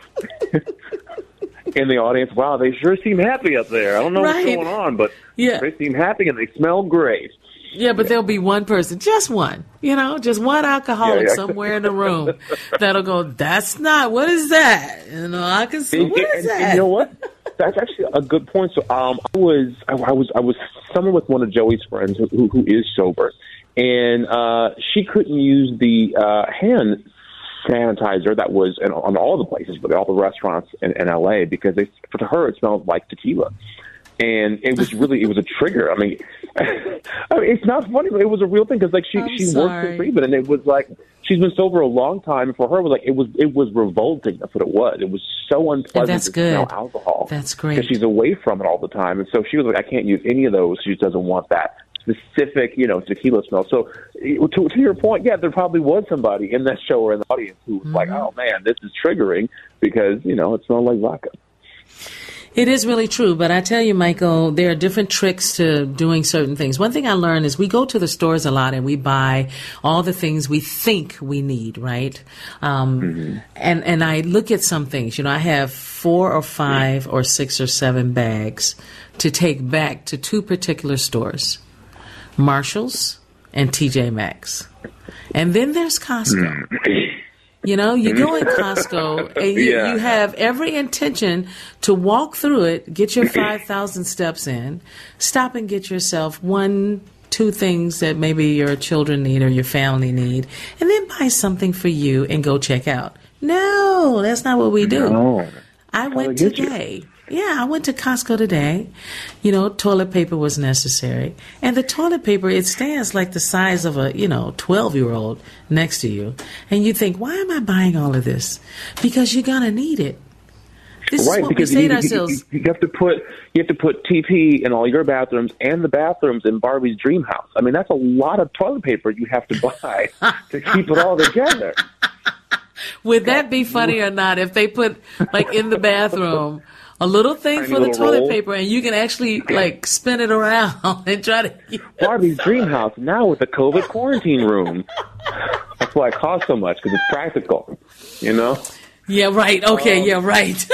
In the audience, wow, they sure seem happy up there. I don't know right. what's going on, but yeah. they seem happy, and they smell great. Yeah, but there'll be one person, just one, you know, just one alcoholic yeah, yeah. somewhere in the room that'll go, that's not, what is that? You know, I can see, what is and, that? And you know what? That's actually a good point. So um, I was I, I was I was somewhere with one of Joey's friends who who, who is sober, and uh, she couldn't use the uh, hand sanitizer that was in, on all the places, but all the restaurants in, in L A because they, for her it smelled like tequila. And it was really, it was a trigger. I mean, I mean it's not funny, but it was a real thing because, like, she, she worked in treatment, and it was like, she's been sober a long time, and for her, it was like, it was, it was revolting. That's what it was. It was so unpleasant That's to good. smell alcohol. That's great. Because she's away from it all the time. And so she was like, I can't use any of those. She just doesn't want that specific, you know, tequila smell. So to, to your point, yeah, there probably was somebody in that show or in the audience who was mm-hmm. like, oh, man, this is triggering because, you know, it smelled like vodka. It is really true, but I tell you, Michael, there are different tricks to doing certain things. One thing I learned is we go to the stores a lot and we buy all the things we think we need, right? Um, mm-hmm. And and I look at some things. You know, I have four or five or six or seven bags to take back to two particular stores, Marshall's and T J Maxx. And then there's Costco. You know, you go in Costco and you, yeah. you have every intention to walk through it, get your five thousand steps in, stop and get yourself one, two things that maybe your children need or your family need, and then buy something for you and go check out. No, that's not what we do. No. I went today. Yeah, I went to Costco today. You know, toilet paper was necessary. And the toilet paper, it stands like the size of a, you know, twelve-year-old next to you. And you think, why am I buying all of this? Because you're going to need it. This right, is what because we say you, to ourselves. You, you have to put you have to put T P in all your bathrooms and the bathrooms in Barbie's dream house. I mean, that's a lot of toilet paper you have to buy to keep it all together. Would that be funny or not if they put, like, in the bathroom, a little thing Tiny for the toilet roll. paper, and you can actually, like, spin it around and try to... Barbie's dream house now with a COVID quarantine room. That's why it costs so much, because it's practical, you know? Yeah, right. Okay, um, yeah, right.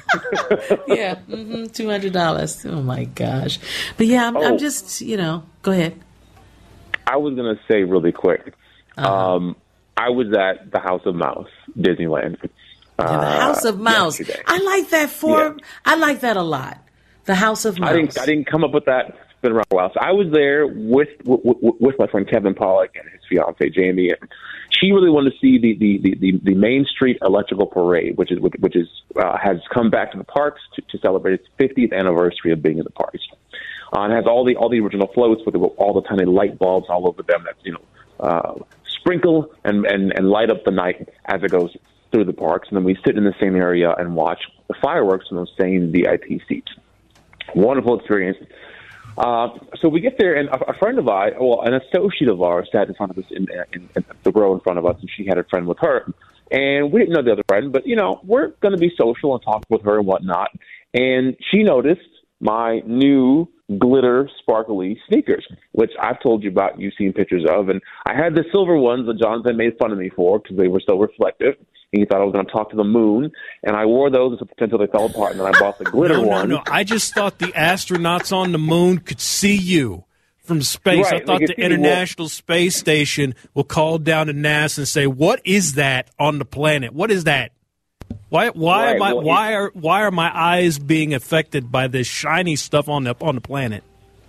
yeah, mm-hmm, two hundred dollars. Oh, my gosh. But, yeah, I'm, oh, I'm just, you know, go ahead. I was going to say really quick, Uh-huh. Um, I was at the House of Mouse, Disneyland. Uh, the House of Mouse. Yesterday. I like that form. Yeah. I like that a lot. The House of Mouse. I didn't. I didn't come up with that. It's been around a while. So I was there with with, with my friend Kevin Pollak and his fiance Jamie. And she really wanted to see the the, the, the, the Main Street Electrical Parade, which is which is uh, has come back to the parks to, to celebrate its fiftieth anniversary of being in the parks. Uh, and has all the all the original floats with all the tiny light bulbs all over them that you know uh, sprinkle and, and, and light up the night as it goes through the parks. And then we sit in the same area and watch the fireworks in those same V I P seats. Wonderful experience. Uh, so we get there, and a, a friend of ours, well, an associate of ours, sat in front of us in, in, in the row in front of us, and she had a friend with her. And we didn't know the other friend, but, you know, we're going to be social and talk with her and whatnot. And she noticed my new glitter sparkly sneakers, which I've told you about, you've seen pictures of. And I had the silver ones that Jonathan made fun of me for because they were so reflective. And he thought I was going to talk to the moon. And I wore those until they fell apart. And then I bought the glitter no, no, one. No, no, I just thought the astronauts on the moon could see you from space. Right, I thought the International Space Station will call down to NASA and say, "What is that on the planet? What is that? Why? Why right, am I? well, why are? Why are my eyes being affected by this shiny stuff on the on the planet?"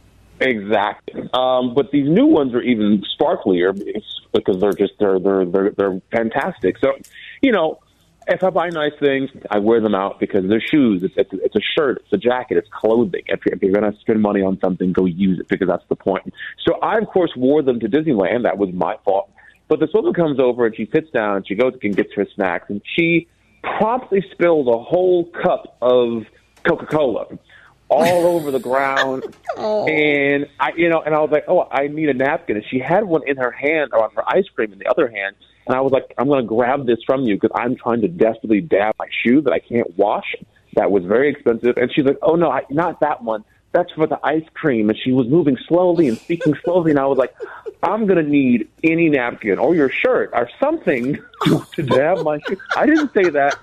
Exactly. Um, but these new ones are even sparklier because they're just they're they're they're they're fantastic. So, you know, if I buy nice things, I wear them out because they're shoes. It's it's, it's a shirt. It's a jacket. It's clothing. If you're, if you're going to spend money on something, go use it because that's the point. So I, of course, wore them to Disneyland. That was my fault. But this woman comes over and she sits down and she goes and gets her snacks and she promptly spills a whole cup of Coca-Cola all over the ground. Oh. And I, you know, and I was like, oh, I need a napkin. And she had one in her hand, or on her ice cream in the other hand. And I was like, I'm going to grab this from you because I'm trying to desperately dab my shoe that I can't wash. That was very expensive. And she's like, oh, no, I, not that one. That's for the ice cream. And she was moving slowly and speaking slowly. And I was like, I'm going to need any napkin or your shirt or something to dab my shoe. I didn't say that.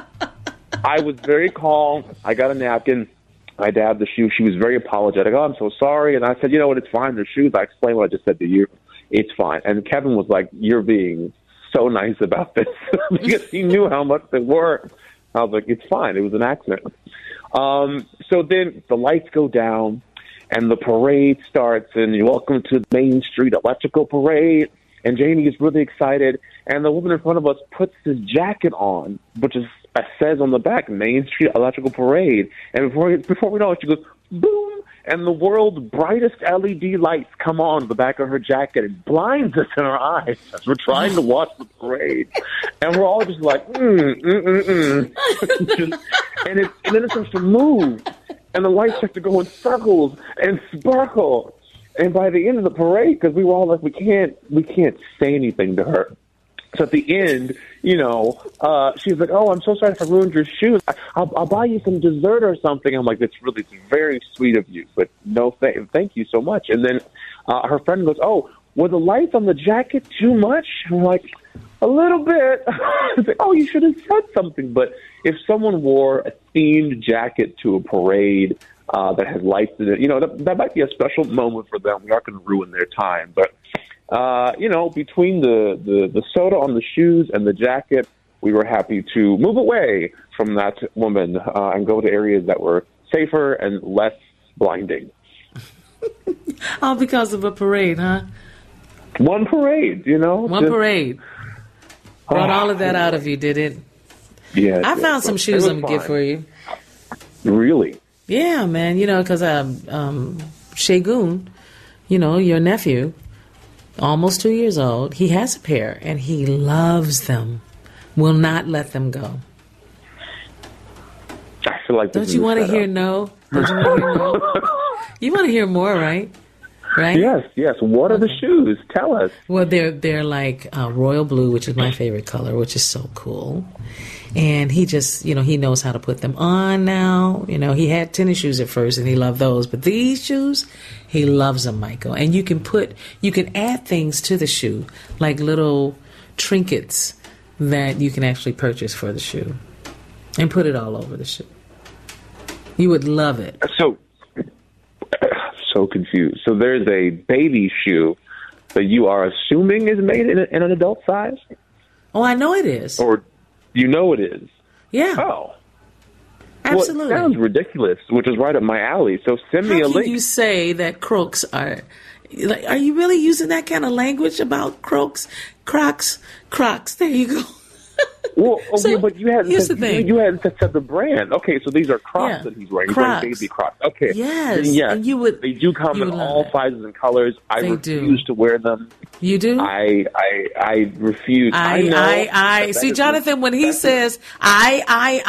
I was very calm. I got a napkin. I dabbed the shoe. She was very apologetic. Oh, I'm so sorry. And I said, you know what? It's fine. They're shoes. I explained what I just said to you. It's fine. And Kevin was like, you're being so nice about this because he knew how much they were. I was like, it's fine. It was an accident. Um, so then the lights go down and the parade starts and you're welcome to the Main Street Electrical Parade. And Jamie is really excited. And the woman in front of us puts this jacket on, which is uh, says on the back, Main Street Electrical Parade. And before, before we know it, she goes, boom, and the world's brightest L E D lights come on the back of her jacket and blinds us in our eyes as we're trying to watch the parade. And we're all just like, mm, mm, mm, mm. just, and, it, and then it starts to move. And the lights start to go in circles and sparkle. And by the end of the parade, because we were all like, we can't, we can't say anything to her. So at the end, you know, uh, she's like, oh, I'm so sorry if I ruined your shoes. I, I'll, I'll buy you some dessert or something. I'm like, that's really very sweet of you, but no, th- thank you so much. And then uh, her friend goes, oh, were the lights on the jacket too much? I'm like, a little bit. Like, oh, you should have said something. But if someone wore a themed jacket to a parade uh, that has lights in it, you know, that, that might be a special moment for them. We aren't going to ruin their time, but Uh, you know, between the, the, the soda on the shoes and the jacket, we were happy to move away from that woman uh, and go to areas that were safer and less blinding. All because of a parade, huh? One parade, you know? One just, parade. Brought oh, all of that out of you, did it? Yeah. I found some shoes I'm going to get for you. Really? Yeah, man. You know, because um, um, Shagun, you know, your nephew, almost two years old, he has a pair, and he loves them. Will not let them go. I feel like Don't you want to hear no? Don't you want to hear no? You want to hear more, right? Right? Yes, yes. What okay. are the shoes? Tell us. Well, they're they're like uh, royal blue, which is my favorite color, which is so cool. And he just, you know, he knows how to put them on now. You know, he had tennis shoes at first, and he loved those. But these shoes, he loves them, Michael. And you can put, you can add things to the shoe, like little trinkets that you can actually purchase for the shoe, and put it all over the shoe. You would love it. So, so confused. So there's a baby shoe that you are assuming is made in, a, in an adult size? Oh, I know it is. Or you know it is? Yeah. Oh. Absolutely. Well, it sounds ridiculous, which is right up my alley. So send me How a can link. you say that Crocs are... Like, are you really using that kind of language about Crocs? Crocs? Crocs. There you go. Well, okay, So, but you hadn't here's said, the thing. You, you hadn't said the brand. Okay, so these are Crocs Yeah. that he's wearing. He's Crocs. wearing baby Crocs. Okay. Yes, Then yes, and you would- they do come you in would love all it. sizes and colors. I They refuse do. to wear them. You do? I I I refuse. I, I, know. I, I. that See, is- Jonathan, when he says I, I,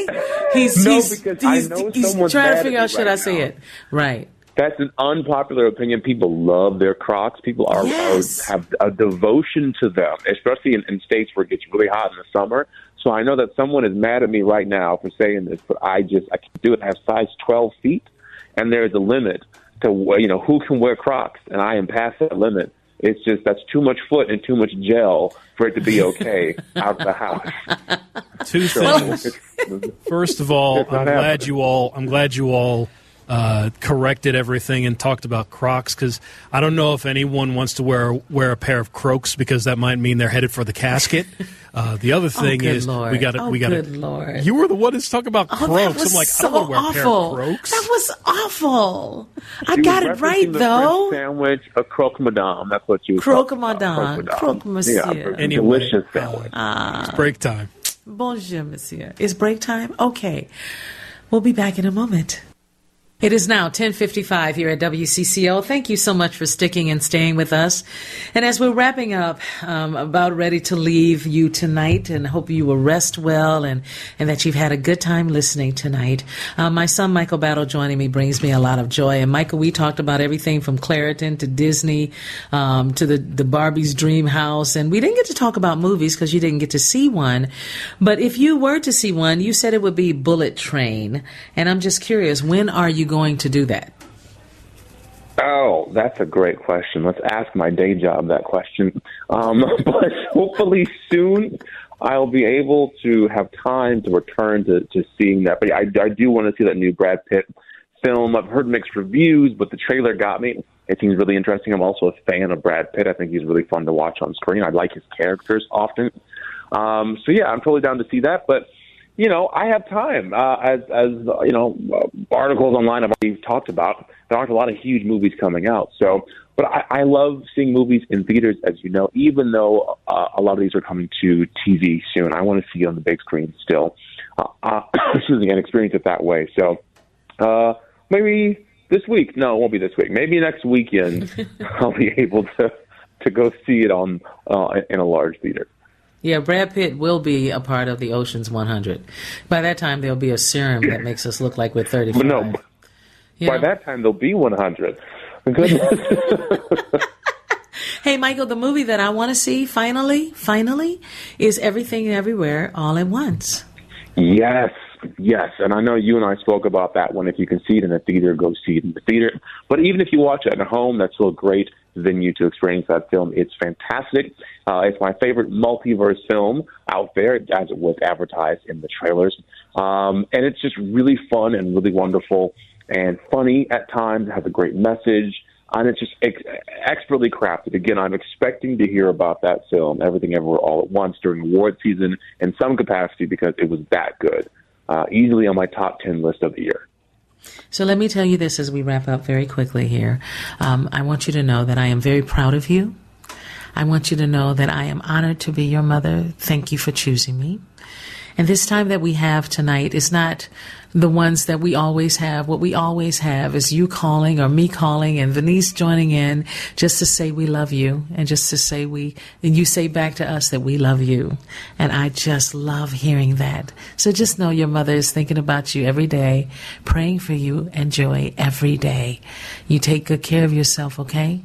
I, he's, No, he's, because I he's, know he's someone's trying mad to at figure me out, should right I say now. it? Right. That's an unpopular opinion. People love their Crocs. People are, Yes. are have a devotion to them, especially in, in states where it gets really hot in the summer. So I know that someone is mad at me right now for saying this, but I just I can't do it. I have size twelve feet, and there's a limit to you know who can wear Crocs, and I am past that limit. It's just that's too much foot and too much gel for it to be okay out of the house. Two So, things. it's- First of all, It's not I'm glad happening. you all. I'm glad you all uh, corrected everything and talked about Crocs, because I don't know if anyone wants to wear wear a pair of Crocs, because that might mean they're headed for the casket. Uh, the other thing good is Lord. we got to Oh, we got good Lord. You were the one that's talking about Oh, Crocs. that was I'm like, so I don't want to wear awful. a pair of Crocs. That was awful. I She got was it right, referencing the though. French sandwich, a croque madame. That's what you was Croque talking about, madame, croque croque monsieur. Yeah, a Anyway, delicious sandwich. It's break time. Bonjour, monsieur. It's break time? Okay. We'll be back in a moment. It is now ten fifty-five here at W C C O. Thank you so much for sticking and staying with us. And as we're wrapping up, um, about ready to leave you tonight, and hope you will rest well and, and that you've had a good time listening tonight. Uh, my son, Michael Battle, joining me brings me a lot of joy. And Michael, we talked about everything from Claritin to Disney, um, to the, the Barbie's Dream House. And we didn't get to talk about movies because you didn't get to see one. But if you were to see one, you said it would be Bullet Train. And I'm just curious, when are you going to do that? Oh, that's a great question. Let's ask my day job that question. Um, but hopefully soon I'll be able to have time to return to, to seeing that. But I, I do want to see that new Brad Pitt film. I've heard mixed reviews, but the trailer got me. It seems really interesting. I'm also a fan of Brad Pitt. I think he's really fun to watch on screen. I like his characters often. Um, so, yeah, I'm totally down to see that. But you know, I have time. Uh, as, as uh, you know, uh, articles online I've already talked about, there aren't a lot of huge movies coming out. So, but I, I love seeing movies in theaters, as you know, even though uh, a lot of these are coming to T V soon. I want to see it on the big screen still, uh, uh, excuse me, and experience it that way. So, uh, maybe this week. No, it won't be this week. Maybe next weekend I'll be able to, to go see it on uh, in a large theater. Yeah, Brad Pitt will be a part of the Ocean's one hundred. By that time, there'll be a serum that makes us look like we're thirty-five. But no, Yeah. by that time, there'll be one hundred. Goodness. Hey, Michael, the movie that I want to see, finally, finally, is Everything Everywhere All at Once. Yes, yes. And I know you and I spoke about that one. If you can see it in the theater, go see it in the theater. But even if you watch it at home, that's still a great venue to experience that film. It's fantastic. Uh, it's my favorite multiverse film out there, as it was advertised in the trailers. Um, and it's just really fun and really wonderful and funny at times. It has a great message. And it's just ex- expertly crafted. Again, I'm expecting to hear about that film, Everything Everywhere All at Once, during award season in some capacity because it was that good. Uh, easily on my top ten list of the year. So let me tell you this as we wrap up very quickly here. Um, I want you to know that I am very proud of you. I want you to know that I am honored to be your mother. Thank you for choosing me. And this time that we have tonight is not the ones that we always have. What we always have is you calling or me calling and Venice joining in just to say we love you and just to say we, and you say back to us that we love you. And I just love hearing that. So just know your mother is thinking about you every day, praying for you and Joy every day. You take good care of yourself, okay?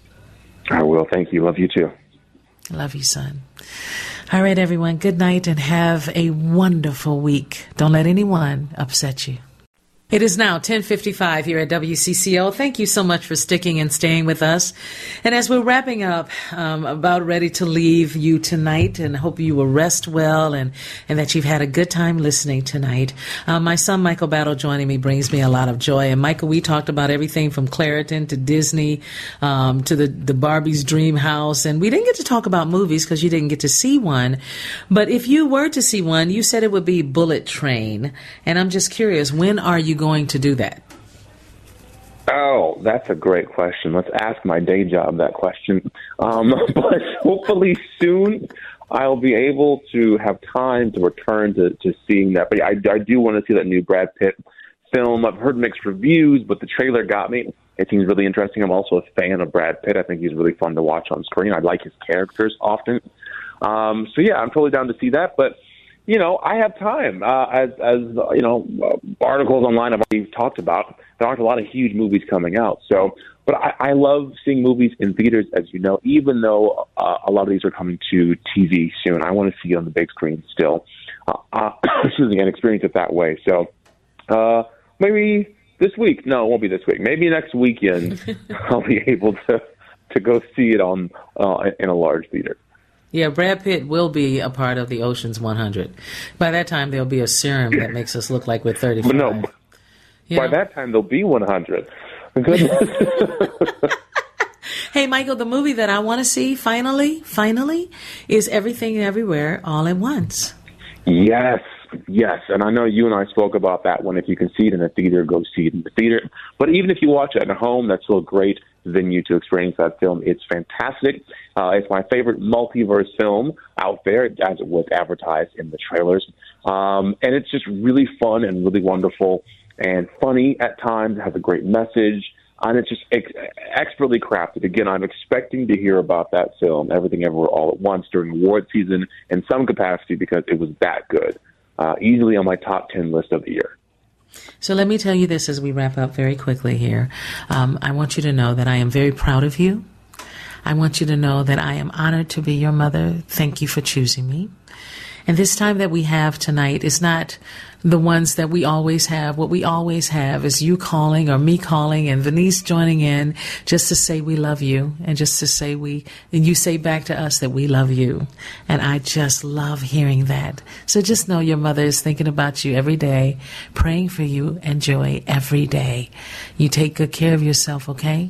I will. Thank you. Love you too. Love you, son. All right, everyone. Good night and have a wonderful week. Don't let anyone upset you. It is now ten fifty-five here at W C C O. Thank you so much for sticking and staying with us. And as we're wrapping up, um, about ready to leave you tonight, and hope you will rest well and, and that you've had a good time listening tonight. Uh, my son, Michael Battle, joining me brings me a lot of joy. And Michael, we talked about everything from Claritin to Disney, um, to the, the Barbie's Dream House. And we didn't get to talk about movies because you didn't get to see one. But if you were to see one, you said it would be Bullet Train. And I'm just curious, when are you going to do that? Oh, that's a great question. Let's ask my day job that question. Um, but hopefully soon I'll be able to have time to return to, to seeing that. But I, I do want to see that new Brad Pitt film. I've heard mixed reviews, but the trailer got me. It seems really interesting. I'm also a fan of Brad Pitt. I think he's really fun to watch on screen. I like his characters often. Um, so, yeah, I'm totally down to see that. But you know, I have time. Uh, as, as you know, uh, articles online I've already talked about. There aren't a lot of huge movies coming out. So, but I, I love seeing movies in theaters, as you know, even though uh, a lot of these are coming to T V soon. I want to see it on the big screen still, uh, uh, excuse me, and experience it that way. So, uh, maybe this week. No, it won't be this week. Maybe next weekend I'll be able to, to go see it on uh, in a large theater. Yeah, Brad Pitt will be a part of the Ocean's one hundred. By that time, there'll be a serum that makes us look like we're thirty-five. But no, you by know? that time, there'll be one hundred. Goodness. Hey, Michael, the movie that I want to see, finally, finally, is Everything Everywhere All at Once. Yes, yes. And I know you and I spoke about that one. If you can see it in the theater, go see it in the theater. But even if you watch it at home, that's still a great venue to experience that film. It's fantastic. Uh, it's my favorite multiverse film out there, as it was advertised in the trailers. Um, and it's just really fun and really wonderful and funny at times. It has a great message. And it's just ex- expertly crafted. Again, I'm expecting to hear about that film, Everything Everywhere All at Once, during award season in some capacity because it was that good. Uh, easily on my top ten list of the year. So let me tell you this as we wrap up very quickly here. Um, I want you to know that I am very proud of you. I want you to know that I am honored to be your mother. Thank you for choosing me. And this time that we have tonight is not the ones that we always have. What we always have is you calling or me calling and Venice joining in just to say we love you and just to say we, and you say back to us that we love you. And I just love hearing that. So just know your mother is thinking about you every day, praying for you and Joy every day. You take good care of yourself, okay?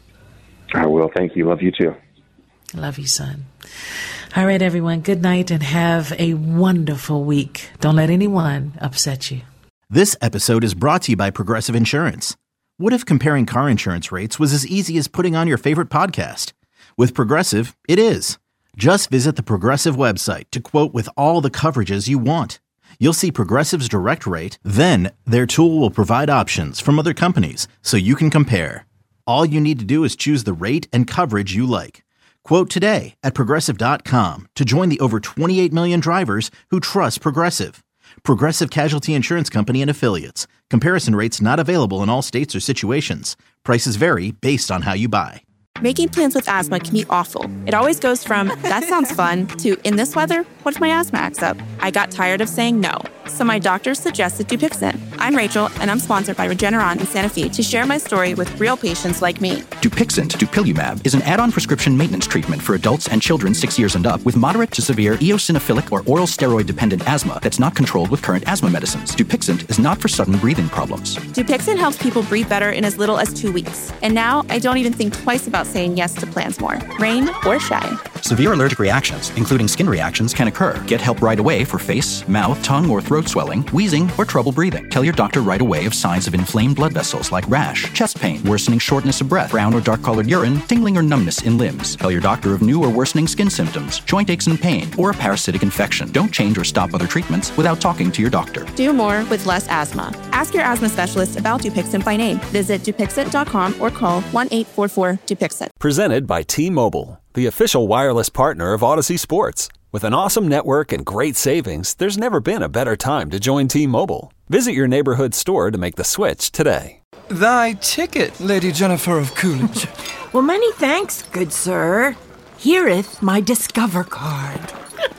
I will. Thank you. Love you too. Love you, son. All right, everyone. Good night and have a wonderful week. Don't let anyone upset you. This episode is brought to you by Progressive Insurance. What if comparing car insurance rates was as easy as putting on your favorite podcast? With Progressive, it is. Just visit the Progressive website to quote with all the coverages you want. You'll see Progressive's direct rate, then their tool will provide options from other companies so you can compare. All you need to do is choose the rate and coverage you like. Quote today at Progressive dot com to join the over twenty-eight million drivers who trust Progressive. Progressive Casualty Insurance Company and Affiliates. Comparison rates not available in all states or situations. Prices vary based on how you buy. Making plans with asthma can be awful. It always goes from, that sounds fun, to, in this weather, what if my asthma acts up? I got tired of saying no, so my doctor suggested Dupixent. I'm Rachel, and I'm sponsored by Regeneron in Santa Fe to share my story with real patients like me. Dupixent, dupilumab, is an add-on prescription maintenance treatment for adults and children six years and up with moderate to severe eosinophilic or oral steroid-dependent asthma that's not controlled with current asthma medicines. Dupixent is not for sudden breathing problems. Dupixent helps people breathe better in as little as two weeks. And now I don't even think twice about saying yes to plans more, rain or shine. Severe allergic reactions, including skin reactions, can occur. Get help right away for face, mouth, tongue, or throat swelling, wheezing, or trouble breathing. Tell your doctor right away of signs of inflamed blood vessels like rash, chest pain, worsening shortness of breath, brown or dark-colored urine, tingling or numbness in limbs. Tell your doctor of new or worsening skin symptoms, joint aches and pain, or a parasitic infection. Don't change or stop other treatments without talking to your doctor. Do more with less asthma. Ask your asthma specialist about Dupixent by name. Visit Dupixent dot com or call one eight four four Dupixent. Presented by T-Mobile, the official wireless partner of Odyssey Sports. With an awesome network and great savings, there's never been a better time to join T-Mobile. Visit your neighborhood store to make the switch today. Thy ticket, Lady Jennifer of Coolidge. Well, many thanks, good sir. Hereeth my Discover card.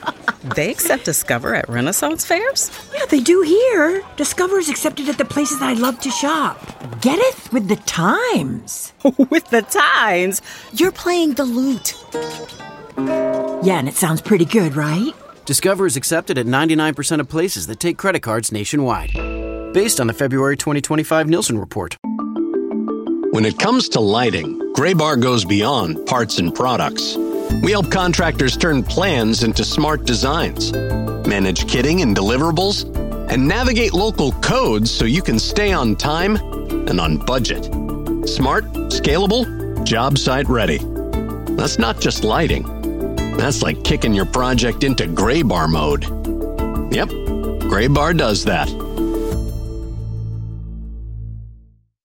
They accept Discover at Renaissance fairs? Yeah, they do here. Discover is accepted at the places I love to shop. Get it? With the times. With the times? You're playing the lute. Yeah, and it sounds pretty good, right? Discover is accepted at ninety-nine percent of places that take credit cards nationwide. Based on the February twenty twenty-five Nielsen report. When it comes to lighting, Graybar goes beyond parts and products. We help contractors turn plans into smart designs, manage kitting and deliverables, and navigate local codes so you can stay on time and on budget. Smart, scalable, job site ready. That's not just lighting. That's like kicking your project into Graybar mode. Yep, Graybar does that.